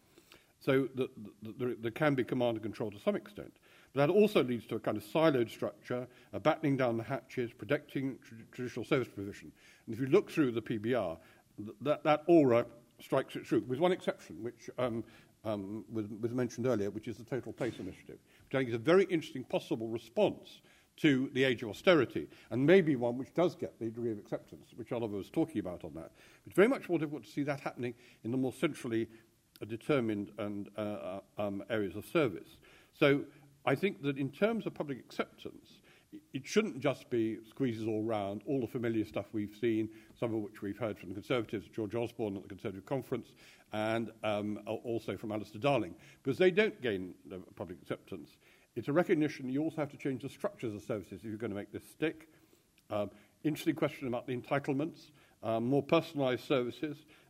So the, the, the, there can be command and control to some extent. But that also leads to a kind of siloed structure, a battening down the hatches, protecting tr- traditional service provision. And if you look through the P B R, th- that, that aura strikes it true, with one exception, which um, um, was, was mentioned earlier, which is the Total Place Initiative, which I think is a very interesting possible response to the age of austerity, and maybe one which does get the degree of acceptance, which Oliver was talking about on that. It's very much more difficult to see that happening in the more centrally uh, determined and uh, um, areas of service. So I think that in terms of public acceptance, it shouldn't just be squeezes all round, all the familiar stuff we've seen, some of which we've heard from the Conservatives, George Osborne at the Conservative Conference, and um, also from Alistair Darling, because they don't gain uh, public acceptance. It's a recognition you also have to change the structures of services if you're going to make this stick. Um, interesting question about the entitlements, um, more personalised services,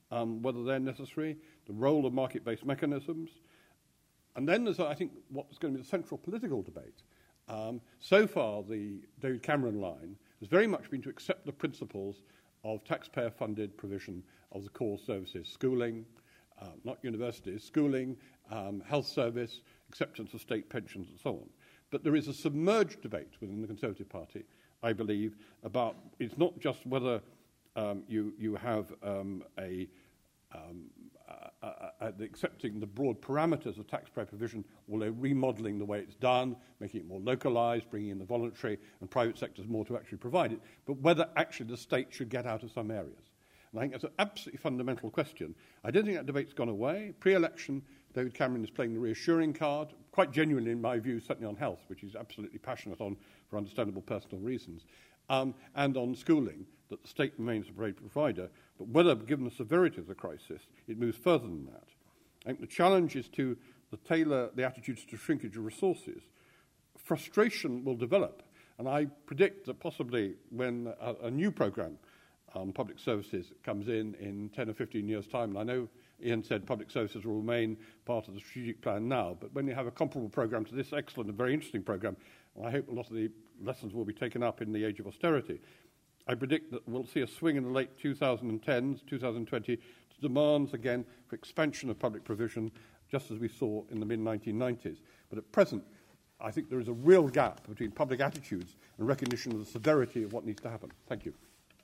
um, whether they're necessary, the role of market-based mechanisms. And then there's, I think, what's going to be the central political debate. Um, so far, the David Cameron line has very much been to accept the principles of taxpayer-funded provision of the core services, schooling, uh, not universities, schooling, um, health service, acceptance of state pensions, and so on. But there is a submerged debate within the Conservative Party, I believe, about it's not just whether um, you, you have um, a um, uh, uh, uh, accepting the broad parameters of taxpayer provision, although remodelling the way it's done, making it more localised, bringing in the voluntary and private sectors more to actually provide it, but whether actually the state should get out of some areas. And I think that's an absolutely fundamental question. I don't think that debate's gone away. Pre-election, David Cameron is playing the reassuring card, quite genuinely in my view, certainly on health, which he's absolutely passionate on for understandable personal reasons, um, and on schooling, that the state remains a great provider, but whether, given the severity of the crisis, it moves further than that. I think the challenge is to the tailor the attitudes to shrinkage of resources. Frustration will develop, and I predict that possibly when a, a new programme on public services comes in in ten or fifteen years' time, and I know Ian said public services will remain part of the strategic plan now, but when you have a comparable programme to this excellent and very interesting programme, I hope a lot of the lessons will be taken up in the age of austerity. I predict that we'll see a swing in the late twenty tens, twenty twenty, to demands again for expansion of public provision, just as we saw in the mid nineteen nineties. But at present, I think there is a real gap between public attitudes and recognition of the severity of what needs to happen. Thank you.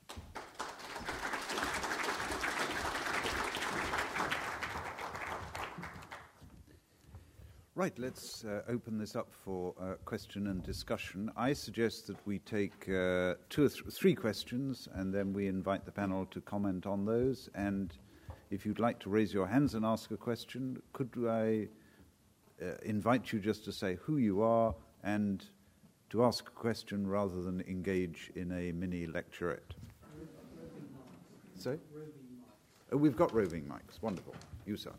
Right, let's uh, open this up for uh, question and discussion. I suggest that we take uh, two or th- three questions and then we invite the panel to comment on those. And if you'd like to raise your hands and ask a question, could I uh, invite you just to say who you are and to ask a question rather than engage in a mini lecturette? Sorry? Oh, we've got roving mics. Wonderful. You, sir.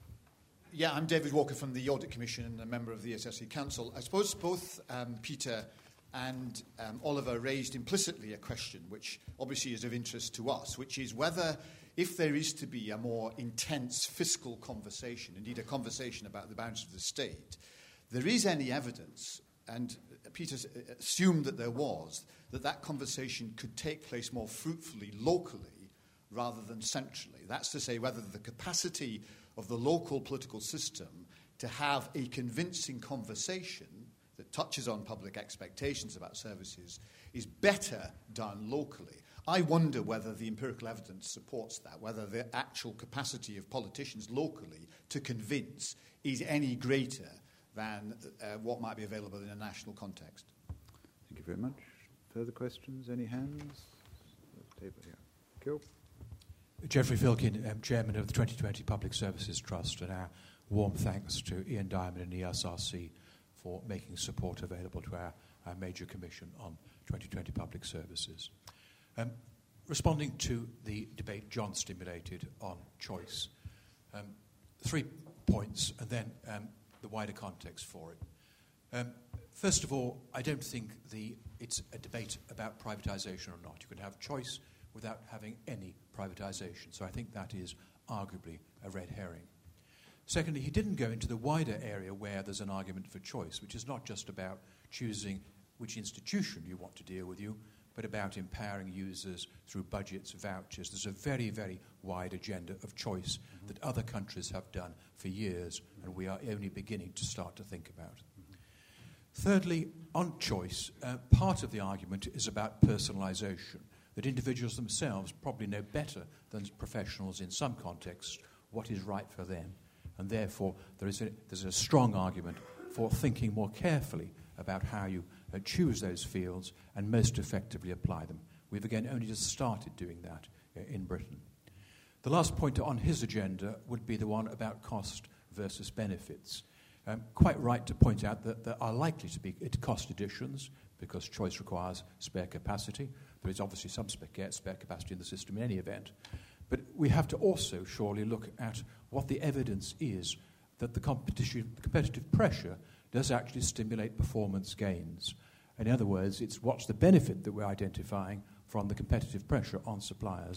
Yeah, I'm David Walker from the Audit Commission and a member of the S S E Council. I suppose both um, Peter and um, Oliver raised implicitly a question which obviously is of interest to us, which is whether, if there is to be a more intense fiscal conversation, indeed a conversation about the boundaries of the state, there is any evidence, and Peter assumed that there was, that that conversation could take place more fruitfully locally rather than centrally. That's to say, whether the capacity of the local political system to have a convincing conversation that touches on public expectations about services is better done locally. I wonder whether the empirical evidence supports that, whether the actual capacity of politicians locally to convince is any greater than uh, what might be available in a national context. Thank you very much. Further questions? Any hands? Table here. Cool. Geoffrey Filkin, um, Chairman of the twenty twenty Public Services Trust, and our warm thanks to Ian Diamond and E S R C for making support available to our, our major commission on twenty twenty public services. Um, responding to the debate John stimulated on choice, um, three points and then um, the wider context for it. Um, first of all, I don't think the, it's a debate about privatisation or not. You can have choice without having any privatisation. So I think that is arguably a red herring. Secondly, he didn't go into the wider area where there's an argument for choice, which is not just about choosing which institution you want to deal with you, but about empowering users through budgets, vouchers. There's a very, very wide agenda of choice mm-hmm. that other countries have done for years, and we are only beginning to start to think about. Mm-hmm. Thirdly, on choice, uh, part of the argument is about personalisation, that individuals themselves probably know better than professionals in some contexts what is right for them. And therefore, there is a, there's a strong argument for thinking more carefully about how you uh, choose those fields and most effectively apply them. We've again only just started doing that uh, in Britain. The last point on his agenda would be the one about cost versus benefits. Um, quite right to point out that there are likely to be cost additions because choice requires spare capacity. There is obviously some spare, spare capacity in the system in any event. But we have to also surely look at what the evidence is that the competition, competitive pressure does actually stimulate performance gains. In other words, it's what's the benefit that we're identifying from the competitive pressure on suppliers.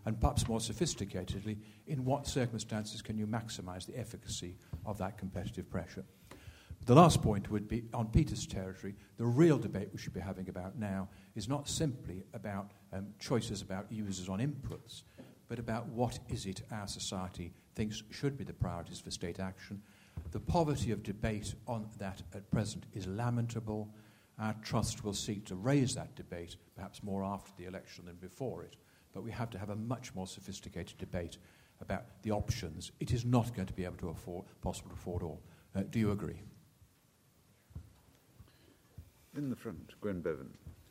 and perhaps more sophisticatedly, in what circumstances can you maximise the efficacy of that competitive pressure. The last point would be, on Peter's territory, the real debate we should be having about now is not simply about um, choices about users on inputs, but about what is it our society thinks should be the priorities for state action. The poverty of debate on that at present is lamentable. Our trust will seek to raise that debate, perhaps more after the election than before it, but we have to have a much more sophisticated debate about the options. It is not going to be able to afford, possible to afford all. Uh, do you agree? In the front, Gwen Bevan.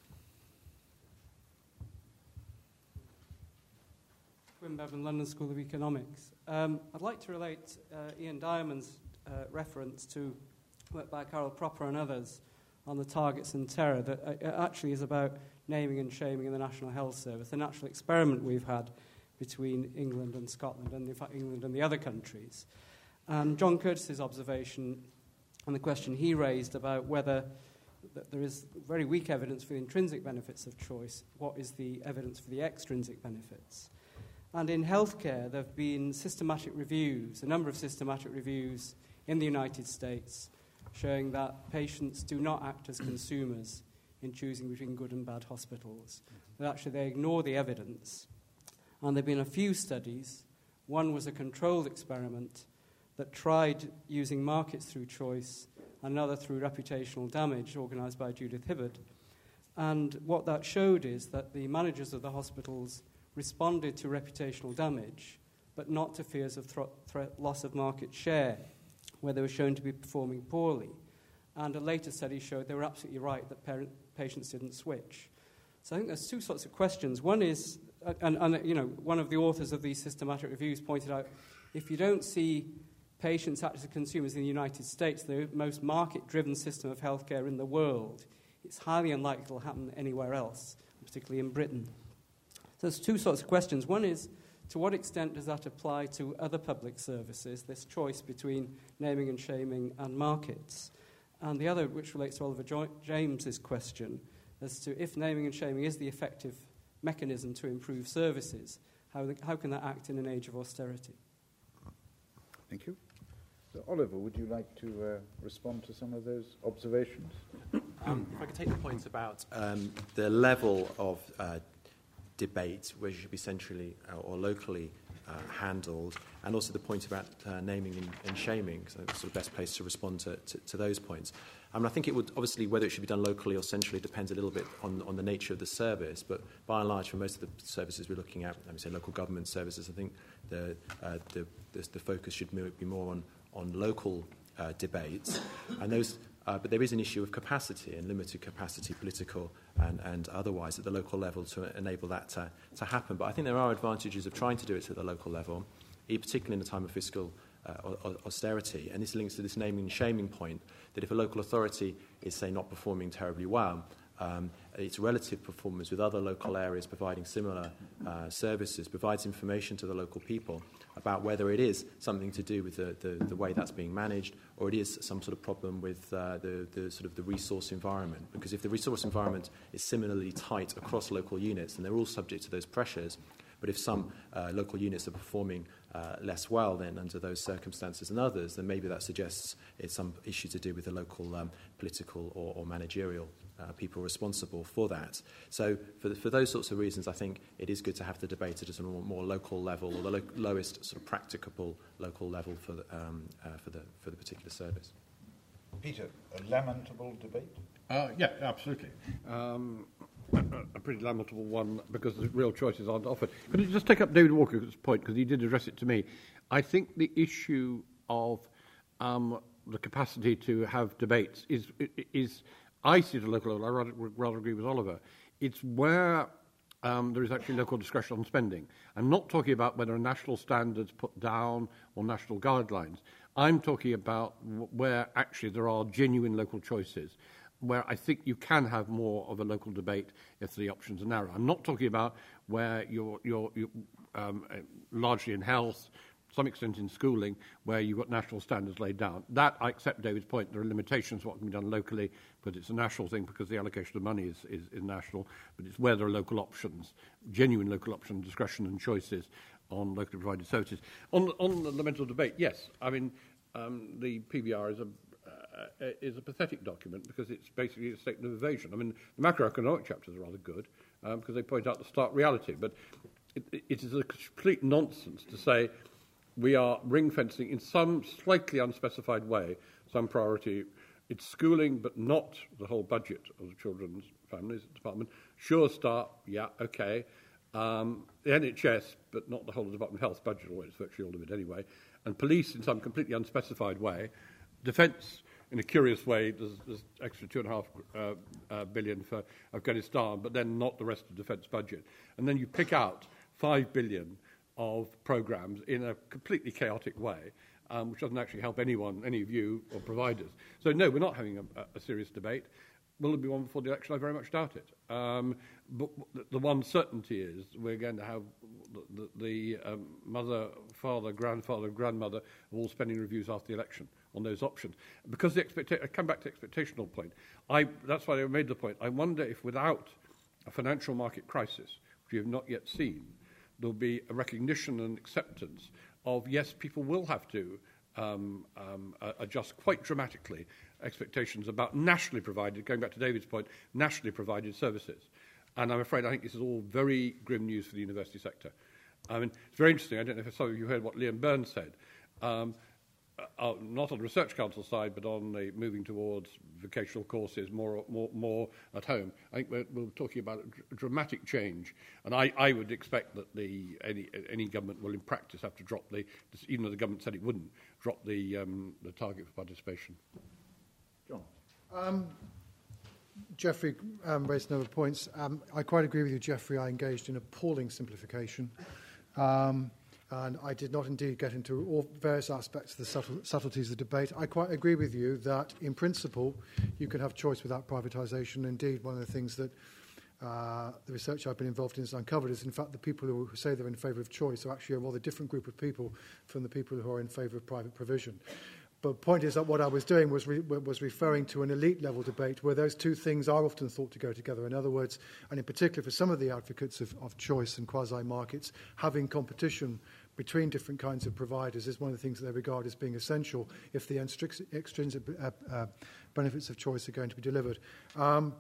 Gwen Bevan, London School of Economics. Um, I'd like to relate uh, Ian Diamond's uh, reference to work by Carol Proper and others on the targets and terror that uh, actually is about naming and shaming in the National Health Service, an actual experiment we've had between England and Scotland, and in fact England and the other countries. And John Curtis's observation and the question he raised about whether that there is very weak evidence for the intrinsic benefits of choice, what is the evidence for the extrinsic benefits? And in healthcare, there have been systematic reviews, a number of systematic reviews in the United States, showing that patients do not act as consumers in choosing between good and bad hospitals. That actually they ignore the evidence. And there have been a few studies. One was a controlled experiment that tried using markets through choice, another through reputational damage, organised by Judith Hibbard. And what that showed is that the managers of the hospitals responded to reputational damage, but not to fears of thro- threat, loss of market share, where they were shown to be performing poorly. And a later study showed they were absolutely right that parent, patients didn't switch. So I think there's two sorts of questions. One is, and, and you know, one of the authors of these systematic reviews pointed out, if you don't see patients act as consumers in the United States, the most market-driven system of healthcare in the world, it's highly unlikely it will happen anywhere else, particularly in Britain. So there's two sorts of questions. One is, to what extent does that apply to other public services, this choice between naming and shaming and markets? And the other, which relates to Oliver jo- James's question, as to if naming and shaming is the effective mechanism to improve services, how, the, how can that act in an age of austerity? Thank you. So, Oliver, would you like to uh, respond to some of those observations? Um, if I could take the point about um, the level of uh, debate, where it should be centrally uh, or locally uh, handled, and also the point about uh, naming and, and shaming, so it's sort of best place to respond to, to, to those points. I mean, I think it would, obviously, whether it should be done locally or centrally depends a little bit on, on the nature of the service, but by and large, for most of the services we're looking at, let me say local government services, I think the, uh, the, the, the focus should be more on, on local uh, debates, and those Uh, but there is an issue of capacity and limited capacity, political and, and otherwise, at the local level to enable that to, to happen. But I think there are advantages of trying to do it at the local level, particularly in a time of fiscal uh, austerity. And this links to this naming and shaming point, that if a local authority is, say, not performing terribly well, um, its relative performance with other local areas providing similar uh, services provides information to the local people about whether it is something to do with the, the, the way that's being managed, or it is some sort of problem with uh, the, the sort of the resource environment. Because if the resource environment is similarly tight across local units, then they're all subject to those pressures. But if some uh, local units are performing uh, less well then under those circumstances than others, then maybe that suggests it's some issue to do with the local um, political or, or managerial uh, people responsible for that. So for, the, for those sorts of reasons, I think it is good to have the debate at a more, more local level, or the lo- lowest sort of practicable local level for the, um, uh, for the, for the particular service. Peter, a lamentable debate? Uh, yeah, absolutely. Um, a, a pretty lamentable one, because the real choices aren't offered. Could you just take up David Walker's point, because he did address it to me? I think the issue of um, the capacity to have debates is, is I see it at a local level, I rather, rather agree with Oliver, it's where um, there is actually local discretion on spending. I'm not talking about whether a national standard's put down or national guidelines. I'm talking about w- where actually there are genuine local choices, where I think you can have more of a local debate if the options are narrow. I'm not talking about where you're, you're, you're um, largely in health, some extent in schooling, where you've got national standards laid down. That, I accept David's point, there are limitations to what can be done locally, but it's a national thing because the allocation of money is, is, is national, but it's where there are local options, genuine local options, discretion and choices on locally provided services. On, on the lamentable debate, yes, I mean, um, the P B R is a Uh, is a pathetic document because it's basically a statement of evasion. I mean, the macroeconomic chapters are rather good um, because they point out the stark reality, but it, it is a complete nonsense to say we are ring-fencing in some slightly unspecified way some priority. It's schooling, but not the whole budget of the Children's Families Department. Sure Start, yeah, okay. Um, the N H S, but not the whole of the Department of Health budget, although it's virtually all of it anyway. And police in some completely unspecified way. Defence, in a curious way, there's, there's extra two and a half uh, uh, billion for Afghanistan, but then not the rest of the defence budget. And then you pick out five billion of programmes in a completely chaotic way, um, which doesn't actually help anyone, any of you, or providers. So no, we're not having a, a serious debate. Will there be one before the election? I very much doubt it. Um, but the one certainty is we're going to have the, the, the um, mother, father, grandfather, grandmother all spending reviews after the election on those options. Because the expecta- I come back to the expectational point. I, that's why I made the point. I wonder if without a financial market crisis, which we have not yet seen, there'll be a recognition and acceptance of, yes, people will have to um, um, uh, adjust quite dramatically expectations about nationally provided, going back to David's point, nationally provided services. And I'm afraid I think this is all very grim news for the university sector. I mean, it's very interesting. I don't know if some of you heard what Liam Burns said. Um, Uh, not on the Research Council side, but on the moving towards vocational courses more more, more at home. I think we're, we're talking about a, dr- a dramatic change, and I, I would expect that the any any government will in practice have to drop the, even though the government said it wouldn't, drop the um, the target for participation. John. Um, Geoffrey um, raised a number of points. Um, I quite agree with you, Geoffrey. I engaged in appalling simplification. Um, And I did not indeed get into all various aspects of the subtle, subtleties of the debate. I quite agree with you that, in principle, you can have choice without privatisation. Indeed, one of the things that uh, the research I've been involved in has uncovered is, in fact, the people who say they're in favour of choice are actually a rather different group of people from the people who are in favour of private provision. But the point is that what I was doing was, re- was referring to an elite-level debate where those two things are often thought to go together. In other words, and in particular for some of the advocates of, of choice and quasi-markets, having competition between different kinds of providers is one of the things that they regard as being essential if the extrinsic uh, uh, benefits of choice are going to be delivered. Um,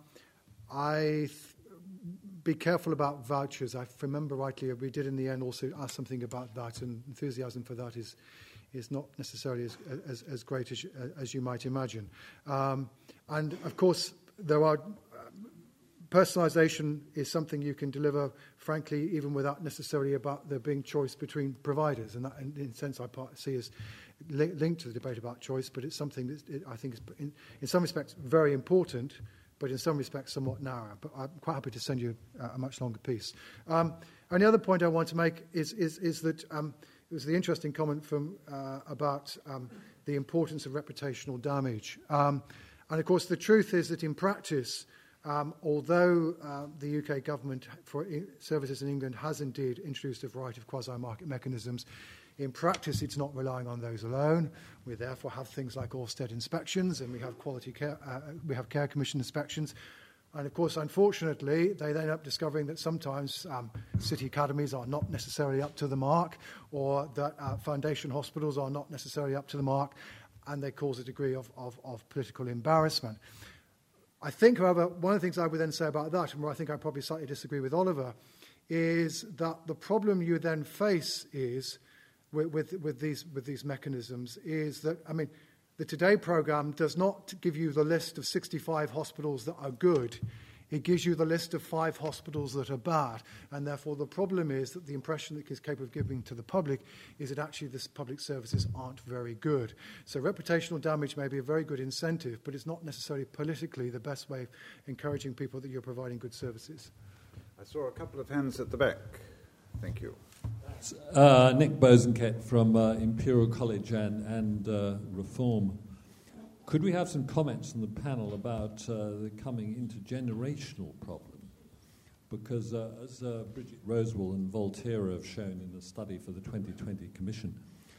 I th- be careful about vouchers. I remember rightly, we did in the end also ask something about that, and enthusiasm for that is is not necessarily as as, as great as, as you might imagine. Um, and of course, there are. Personalisation is something you can deliver, frankly, even without necessarily about there being choice between providers. And that, in, in a sense, I part, see as li- linked to the debate about choice, but it's something that it, I think is, in, in some respects, very important, but in some respects, somewhat narrow. But I'm quite happy to send you uh, a much longer piece. Um, and the other point I want to make is, is, is that um, it was the interesting comment from uh, about um, the importance of reputational damage. Um, and, of course, the truth is that in practice, Um, although uh, the U K government for I- services in England has indeed introduced a variety of quasi-market mechanisms, in practice it's not relying on those alone. We therefore have things like Ofsted inspections, and we have quality care, uh, we have care commission inspections. And of course, unfortunately, they then end up discovering that sometimes um, city academies are not necessarily up to the mark, or that uh, foundation hospitals are not necessarily up to the mark, and they cause a degree of, of, of political embarrassment. I think, however, one of the things I would then say about that, and where I think I probably slightly disagree with Oliver, is that the problem you then face is with, with, with these with these mechanisms is that, I mean, the Today programme does not give you the list of sixty-five hospitals that are good. It gives you the list of five hospitals that are bad. And therefore, the problem is that the impression that it's capable of giving to the public is that actually the public services aren't very good. So reputational damage may be a very good incentive, but it's not necessarily politically the best way of encouraging people that you're providing good services. I saw a couple of hands at the back. Thank you. Uh, Nick Bosanquet from uh, Imperial College and, and uh, Reform. Could we have some comments from the panel about uh, the coming intergenerational problem? Because uh, as uh, Bridget Rosewall and Voltaire have shown in a study for the twenty twenty Commission,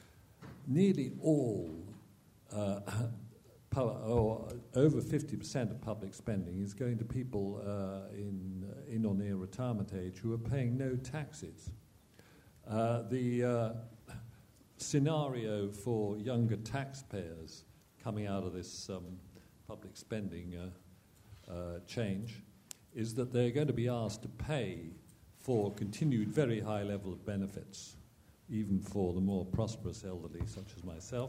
nearly all, uh, or over fifty percent of public spending is going to people uh, in, in or near retirement age who are paying no taxes. Uh, the uh, scenario for younger taxpayers coming out of this um, public spending uh, uh, change is that they're going to be asked to pay for continued very high level of benefits, even for the more prosperous elderly, such as myself.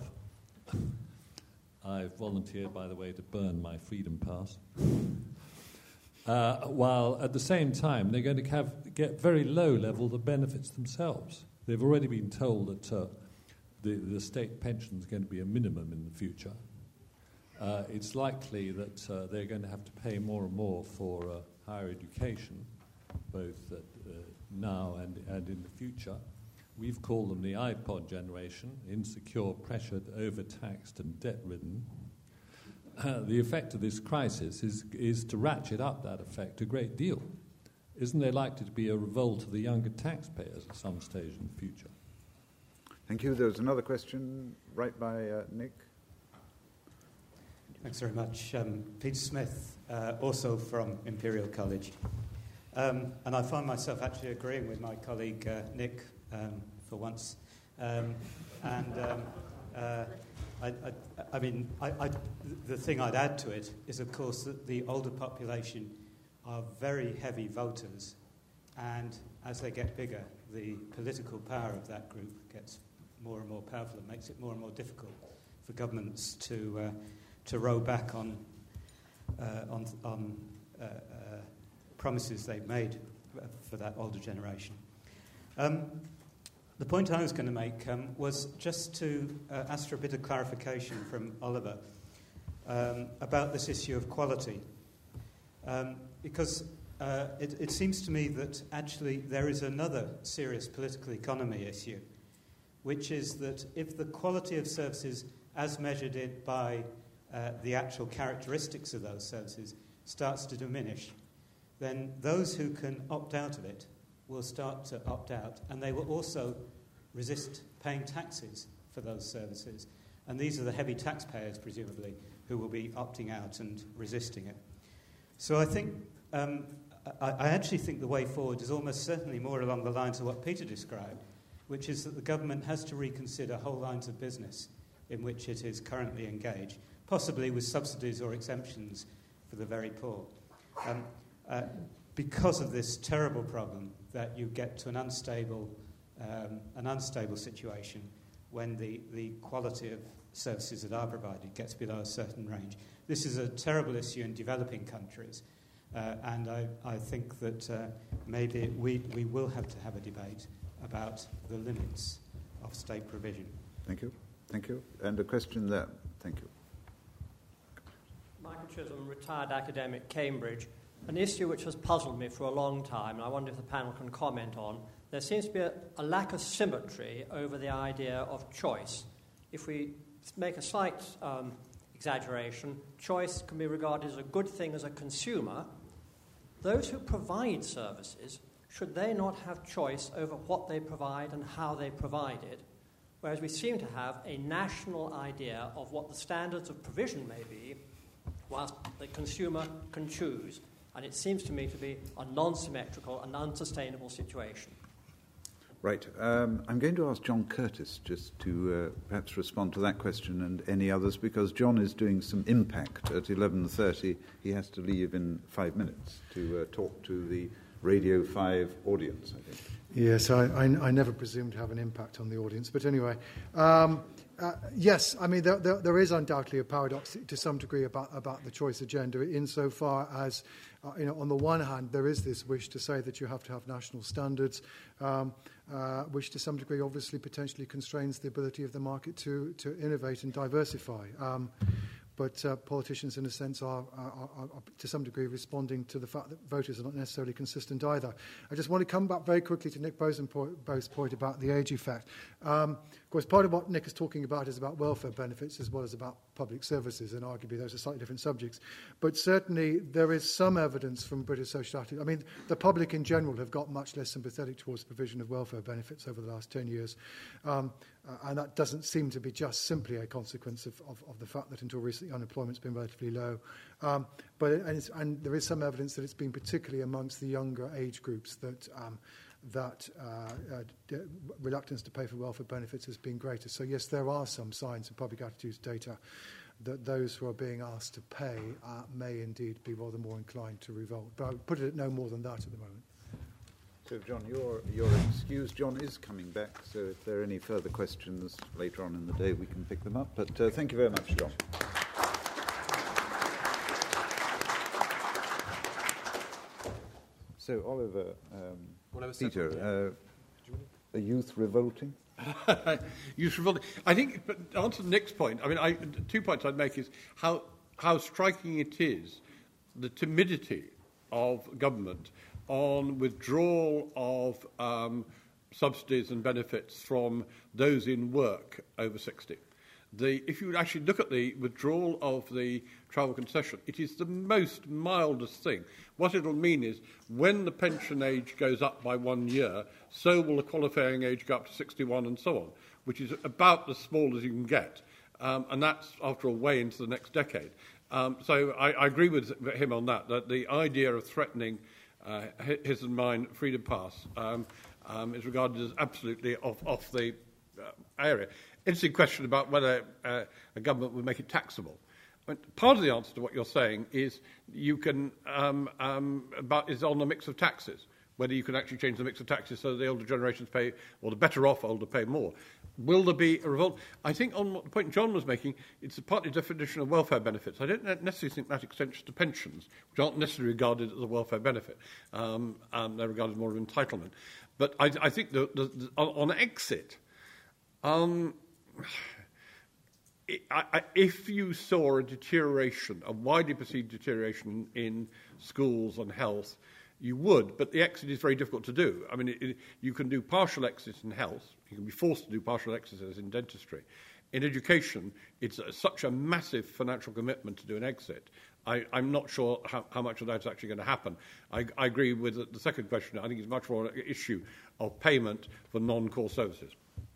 I've volunteered, by the way, to burn my freedom pass. Uh, while at the same time, they're going to have, get very low level of benefits themselves. They've already been told that uh, the, the state pension is going to be a minimum in the future. Uh, it's likely that uh, they're going to have to pay more and more for uh, higher education, both at, uh, now and, and in the future. We've called them the iPod generation, insecure, pressured, overtaxed and debt-ridden. Uh, the effect of this crisis is, is to ratchet up that effect a great deal. Isn't there likely to be a revolt of the younger taxpayers at some stage in the future? Thank you. There's another question right by uh, Nick. Thanks very much. Um, Peter Smith, uh, also from Imperial College. Um, and I find myself actually agreeing with my colleague uh, Nick um, for once. Um, and um, uh, I, I, I mean, I, I, the thing I'd add to it is, of course, that the older population are very heavy voters. And as they get bigger, the political power of that group gets more and more powerful. It makes it more and more difficult for governments to uh, to row back on uh, on, on uh, uh, promises they've made for that older generation. Um, the point I was going to make um, was just to uh, ask for a bit of clarification from Oliver um, about this issue of quality, um, because uh, it, it seems to me that actually there is another serious political economy issue, which is that if the quality of services as measured it by uh, the actual characteristics of those services starts to diminish, then those who can opt out of it will start to opt out, and they will also resist paying taxes for those services. And these are the heavy taxpayers, presumably, who will be opting out and resisting it. So I think, um, I, I actually think the way forward is almost certainly more along the lines of what Peter described, which is that the government has to reconsider whole lines of business in which it is currently engaged, possibly with subsidies or exemptions for the very poor. Um, uh, because of this terrible problem that you get to an unstable, um, an unstable situation when the, the quality of services that are provided gets below a certain range. This is a terrible issue in developing countries, uh, and I, I think that uh, maybe we, we will have to have a debate about the limits of state provision. Thank you. Thank you. And a question there. Thank you. Michael Chisholm, retired academic, Cambridge. An issue which has puzzled me for a long time, and I wonder if the panel can comment on. There seems to be a, a lack of symmetry over the idea of choice. If we make a slight um, exaggeration, choice can be regarded as a good thing as a consumer. Those who provide services, should they not have choice over what they provide and how they provide it? Whereas we seem to have a national idea of what the standards of provision may be, whilst the consumer can choose. And it seems to me to be a non-symmetrical and unsustainable situation. Right. Um, I'm going to ask John Curtis just to uh, perhaps respond to that question and any others, because John is doing some impact at eleven thirty. He has to leave in five minutes to uh, talk to the Radio five audience, I think. Yes, I, I, I never presumed to have an impact on the audience. But anyway, um, uh, yes, I mean, there, there, there is undoubtedly a paradox to some degree about, about the choice agenda, insofar as, uh, you know, on the one hand, there is this wish to say that you have to have national standards, um, uh, which to some degree obviously potentially constrains the ability of the market to, to innovate and diversify. Um, But uh, politicians, in a sense, are, are, are, are to some degree responding to the fact that voters are not necessarily consistent either. I just want to come back very quickly to Nick Bowe's point about the age effect. Um, of course, part of what Nick is talking about is about welfare benefits as well as about public services, and arguably those are slightly different subjects. But certainly there is some evidence from British social attitude. I mean, the public in general have got much less sympathetic towards the provision of welfare benefits over the last ten years. Um, uh, and that doesn't seem to be just simply a consequence of, of, of the fact that until recently unemployment's been relatively low. Um, but it, and, it's, and there is some evidence that it's been particularly amongst the younger age groups that um, that uh, uh, d- reluctance to pay for welfare benefits has been greater. So yes, there are some signs in public attitudes data that those who are being asked to pay uh, may indeed be rather more inclined to revolt. But I would put it at no more than that at the moment. So, John, you're, you're excused. John is coming back, so if there are any further questions later on in the day, we can pick them up. But uh, thank you very much, John. So, Oliver, um, well, Peter, separate, yeah. uh, a youth revolting? Youth revolting. I think, but to answer Nick's point, I mean, I, two points I'd make is how, how striking it is, the timidity of government on withdrawal of um, subsidies and benefits from those in work over sixty. The, if you actually look at the withdrawal of the travel concession, it is the most mildest thing. What it will mean is when the pension age goes up by one year, so will the qualifying age go up to sixty-one and so on, which is about as small as you can get. Um, and that's, after all, way into the next decade. Um, so I, I agree with him on that, that the idea of threatening uh, his and mine freedom pass um, um, is regarded as absolutely off, off the uh, area. Interesting question about whether uh, a government would make it taxable. I mean, part of the answer to what you're saying is you can um, um, about is on a mix of taxes. Whether you can actually change the mix of taxes so the older generations pay, or the better off older pay more. Will there be a revolt? I think on what the point John was making, it's a partly definition of welfare benefits. I don't necessarily think that extends to pensions, which aren't necessarily regarded as a welfare benefit. Um, um, they're regarded more as entitlement. But I, I think the, the, the, on, on exit, um, I, I, if you saw a deterioration, a widely perceived deterioration in schools and health, you would, but the exit is very difficult to do. I mean, it, it, you can do partial exits in health. You can be forced to do partial exits in dentistry. In education, it's a, such a massive financial commitment to do an exit. I, I'm not sure how, how much of that is actually going to happen. I, I agree with the, the second question. I think it's much more an issue of payment for non-core services.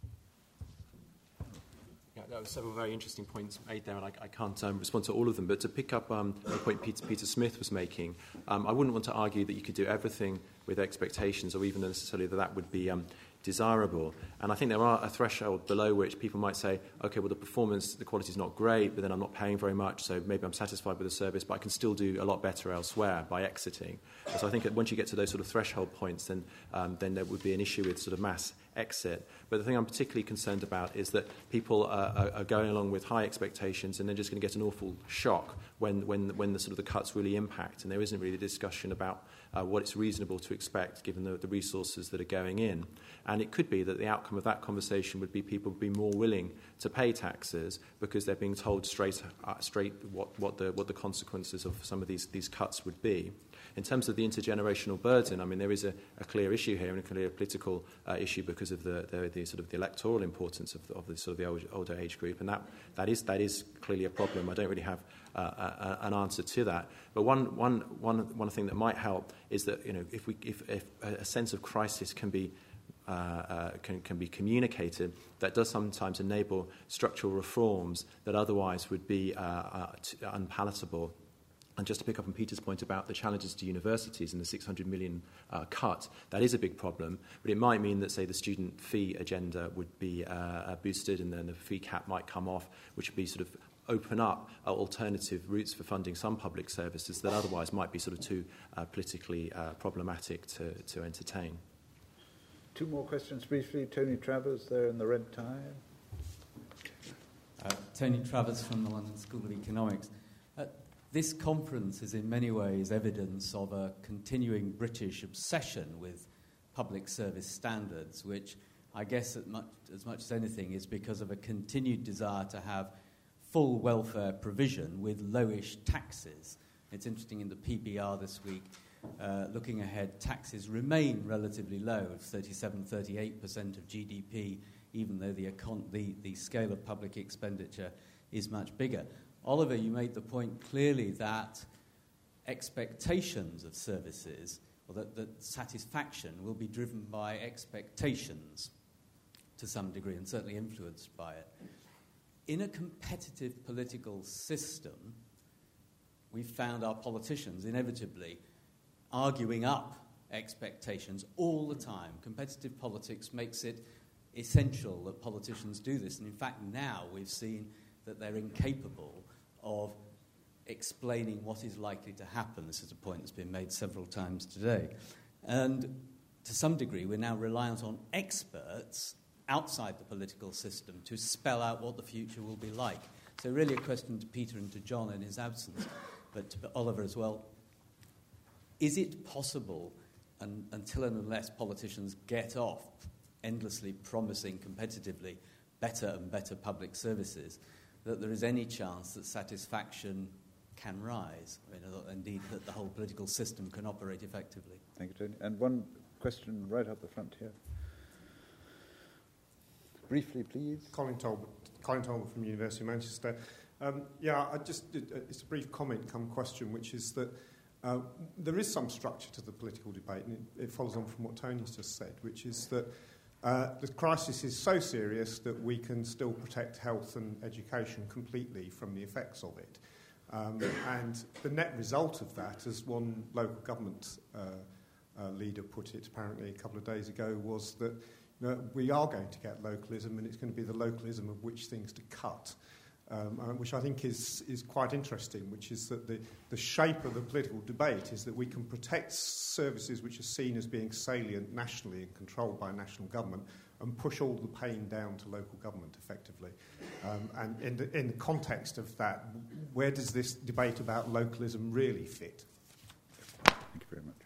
Yeah, there were several very interesting points made there, and I, I can't um, respond to all of them. But to pick up um, the point Peter, Peter Smith was making, um, I wouldn't want to argue that you could do everything with expectations, or even necessarily that that would be um, desirable. And I think there are a threshold below which people might say, okay, well, the performance, the quality is not great, but then I'm not paying very much, so maybe I'm satisfied with the service, but I can still do a lot better elsewhere by exiting. So I think that once you get to those sort of threshold points, then um, then there would be an issue with sort of mass exit. But the thing I'm particularly concerned about is that people are, are, are going along with high expectations and they're just going to get an awful shock when, when, when the sort of the cuts really impact, and there isn't really a discussion about uh, what it's reasonable to expect given the, the resources that are going in. And it could be that the outcome of that conversation would be people would be more willing to pay taxes because they're being told straight, uh, straight what, what, the, what the consequences of some of these, these cuts would be. In terms of the intergenerational burden, I mean, there is a, a clear issue here and a clear political uh, issue because of the, the, the sort of the electoral importance of the, of the sort of the old, older age group, and that, that is that is clearly a problem. I don't really have uh, a, an answer to that. But one, one, one, one thing that might help is that, you know, if we if, if a sense of crisis can be Uh, uh, can, can be communicated, that does sometimes enable structural reforms that otherwise would be uh, uh, t- unpalatable. And just to pick up on Peter's point about the challenges to universities and the six hundred million uh, cut, that is a big problem, but it might mean that, say, the student fee agenda would be uh, boosted and then the fee cap might come off, which would be sort of open up uh, alternative routes for funding some public services that otherwise might be sort of too uh, politically uh, problematic to, to entertain. Two more questions briefly. Tony Travers there in the red tie. Uh, Tony Travers from the London School of Economics. Uh, this conference is in many ways evidence of a continuing British obsession with public service standards, which I guess as much, as much as anything is because of a continued desire to have full welfare provision with lowish taxes. It's interesting in the P B R this week, Uh, looking ahead, taxes remain relatively low at thirty-seven, thirty-eight percent of G D P, even though the, econ- the, the scale of public expenditure is much bigger. Oliver, you made the point clearly that expectations of services, or that, that satisfaction will be driven by expectations to some degree, and certainly influenced by it. In a competitive political system, we've found our politicians inevitably arguing up expectations all the time. Competitive politics makes it essential that politicians do this, and in fact now we've seen that they're incapable of explaining what is likely to happen. This is a point that's been made several times today. And to some degree we're now reliant on experts outside the political system to spell out what the future will be like. So really a question to Peter and to John in his absence, but to Oliver as well. Is it possible, and, until and unless politicians get off endlessly promising competitively better and better public services, that there is any chance that satisfaction can rise, I mean, indeed that the whole political system can operate effectively? Thank you, Tony. And one question right up the front here. Briefly, please. Colin Talbot, Colin Talbot from University of Manchester. Um, yeah, I just it's a brief comment come question, which is that uh, there is some structure to the political debate, and it, it follows on from what Tony's just said, which is that uh, the crisis is so serious that we can still protect health and education completely from the effects of it. Um, and the net result of that, as one local government uh, uh, leader put it apparently a couple of days ago, was that Uh, we are going to get localism, and it's going to be the localism of which things to cut, um, uh, which I think is, is quite interesting, which is that the, the shape of the political debate is that we can protect services which are seen as being salient nationally and controlled by national government and push all the pain down to local government effectively. Um, and in the, in the context of that, where does this debate about localism really fit? Thank you very much.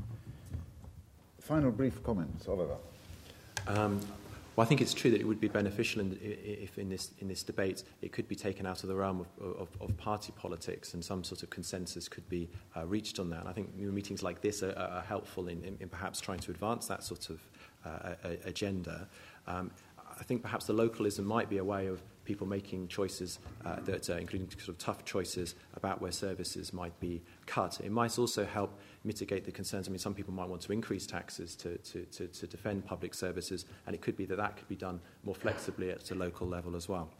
Final brief comments, Oliver. Um, well, I think it's true that it would be beneficial in, if in this in this debate it could be taken out of the realm of, of, of party politics and some sort of consensus could be uh, reached on that. And I think you know, meetings like this are, are helpful in, in, in perhaps trying to advance that sort of uh, a, agenda. Um, I think perhaps the localism might be a way of people making choices uh, that, uh, including sort of tough choices about where services might be cut. It might also help mitigate the concerns. I mean, some people might want to increase taxes to, to, to, to defend public services, and it could be that that could be done more flexibly at a local level as well.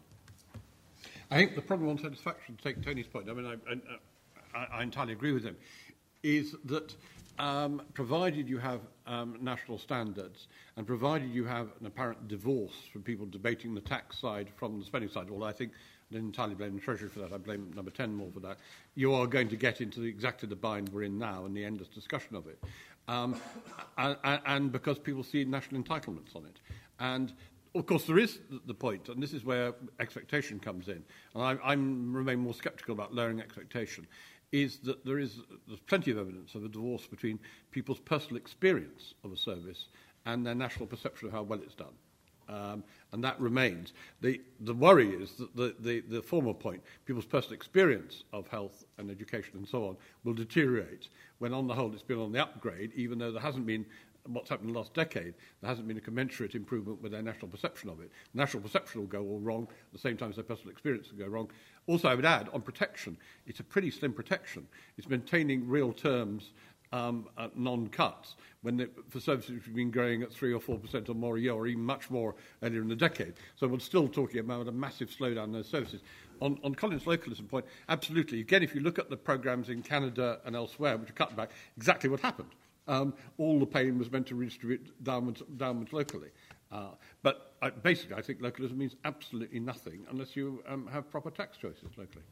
I think the problem on satisfaction, to take Tony's point, I mean, I, I, I entirely agree with him, is that um, provided you have um, national standards and provided you have an apparent divorce from people debating the tax side from the spending side, although I think I don't entirely blame the Treasury for that, I blame number ten more for that, you are going to get into the, exactly the bind we're in now and the endless discussion of it. Um, and, and because people see national entitlements on it. And of course, there is the point, and this is where expectation comes in, and I I'm, remain more sceptical about lowering expectation, is that there is there's plenty of evidence of a divorce between people's personal experience of a service and their national perception of how well it's done. Um, and that remains. The, the worry is that the, the, the former point, people's personal experience of health and education and so on, will deteriorate when on the whole it's been on the upgrade, even though there hasn't been what's happened in the last decade, there hasn't been a commensurate improvement with their national perception of it. National perception will go all wrong at the same time as their personal experience will go wrong. Also, I would add, on protection, it's a pretty slim protection. It's maintaining real terms um, at non-cuts when the, for services which have been growing at three or four percent or more a year, or even much more earlier in the decade. So we're still talking about a massive slowdown in those services. On, on Colin's localism point, absolutely. Again, if you look at the programmes in Canada and elsewhere, which are cut back, exactly what happened. Um, all the pain was meant to redistribute downwards, downwards locally. Uh, but I, basically, I think localism means absolutely nothing unless you um, have proper tax choices locally.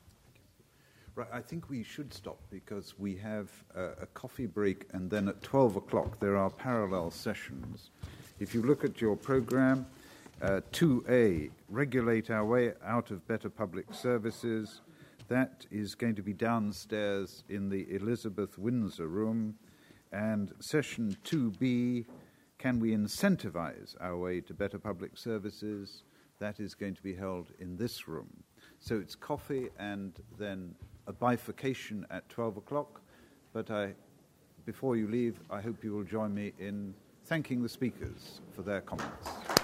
Right, I think we should stop because we have uh, a coffee break, and then at twelve o'clock there are parallel sessions. If you look at your programme, uh, two A, regulate our way out of better public services. That is going to be downstairs in the Elizabeth Windsor room. And session two B, can we incentivize our way to better public services? That is going to be held in this room. So it's coffee and then a bifurcation at twelve o'clock. But I, before you leave, I hope you will join me in thanking the speakers for their comments.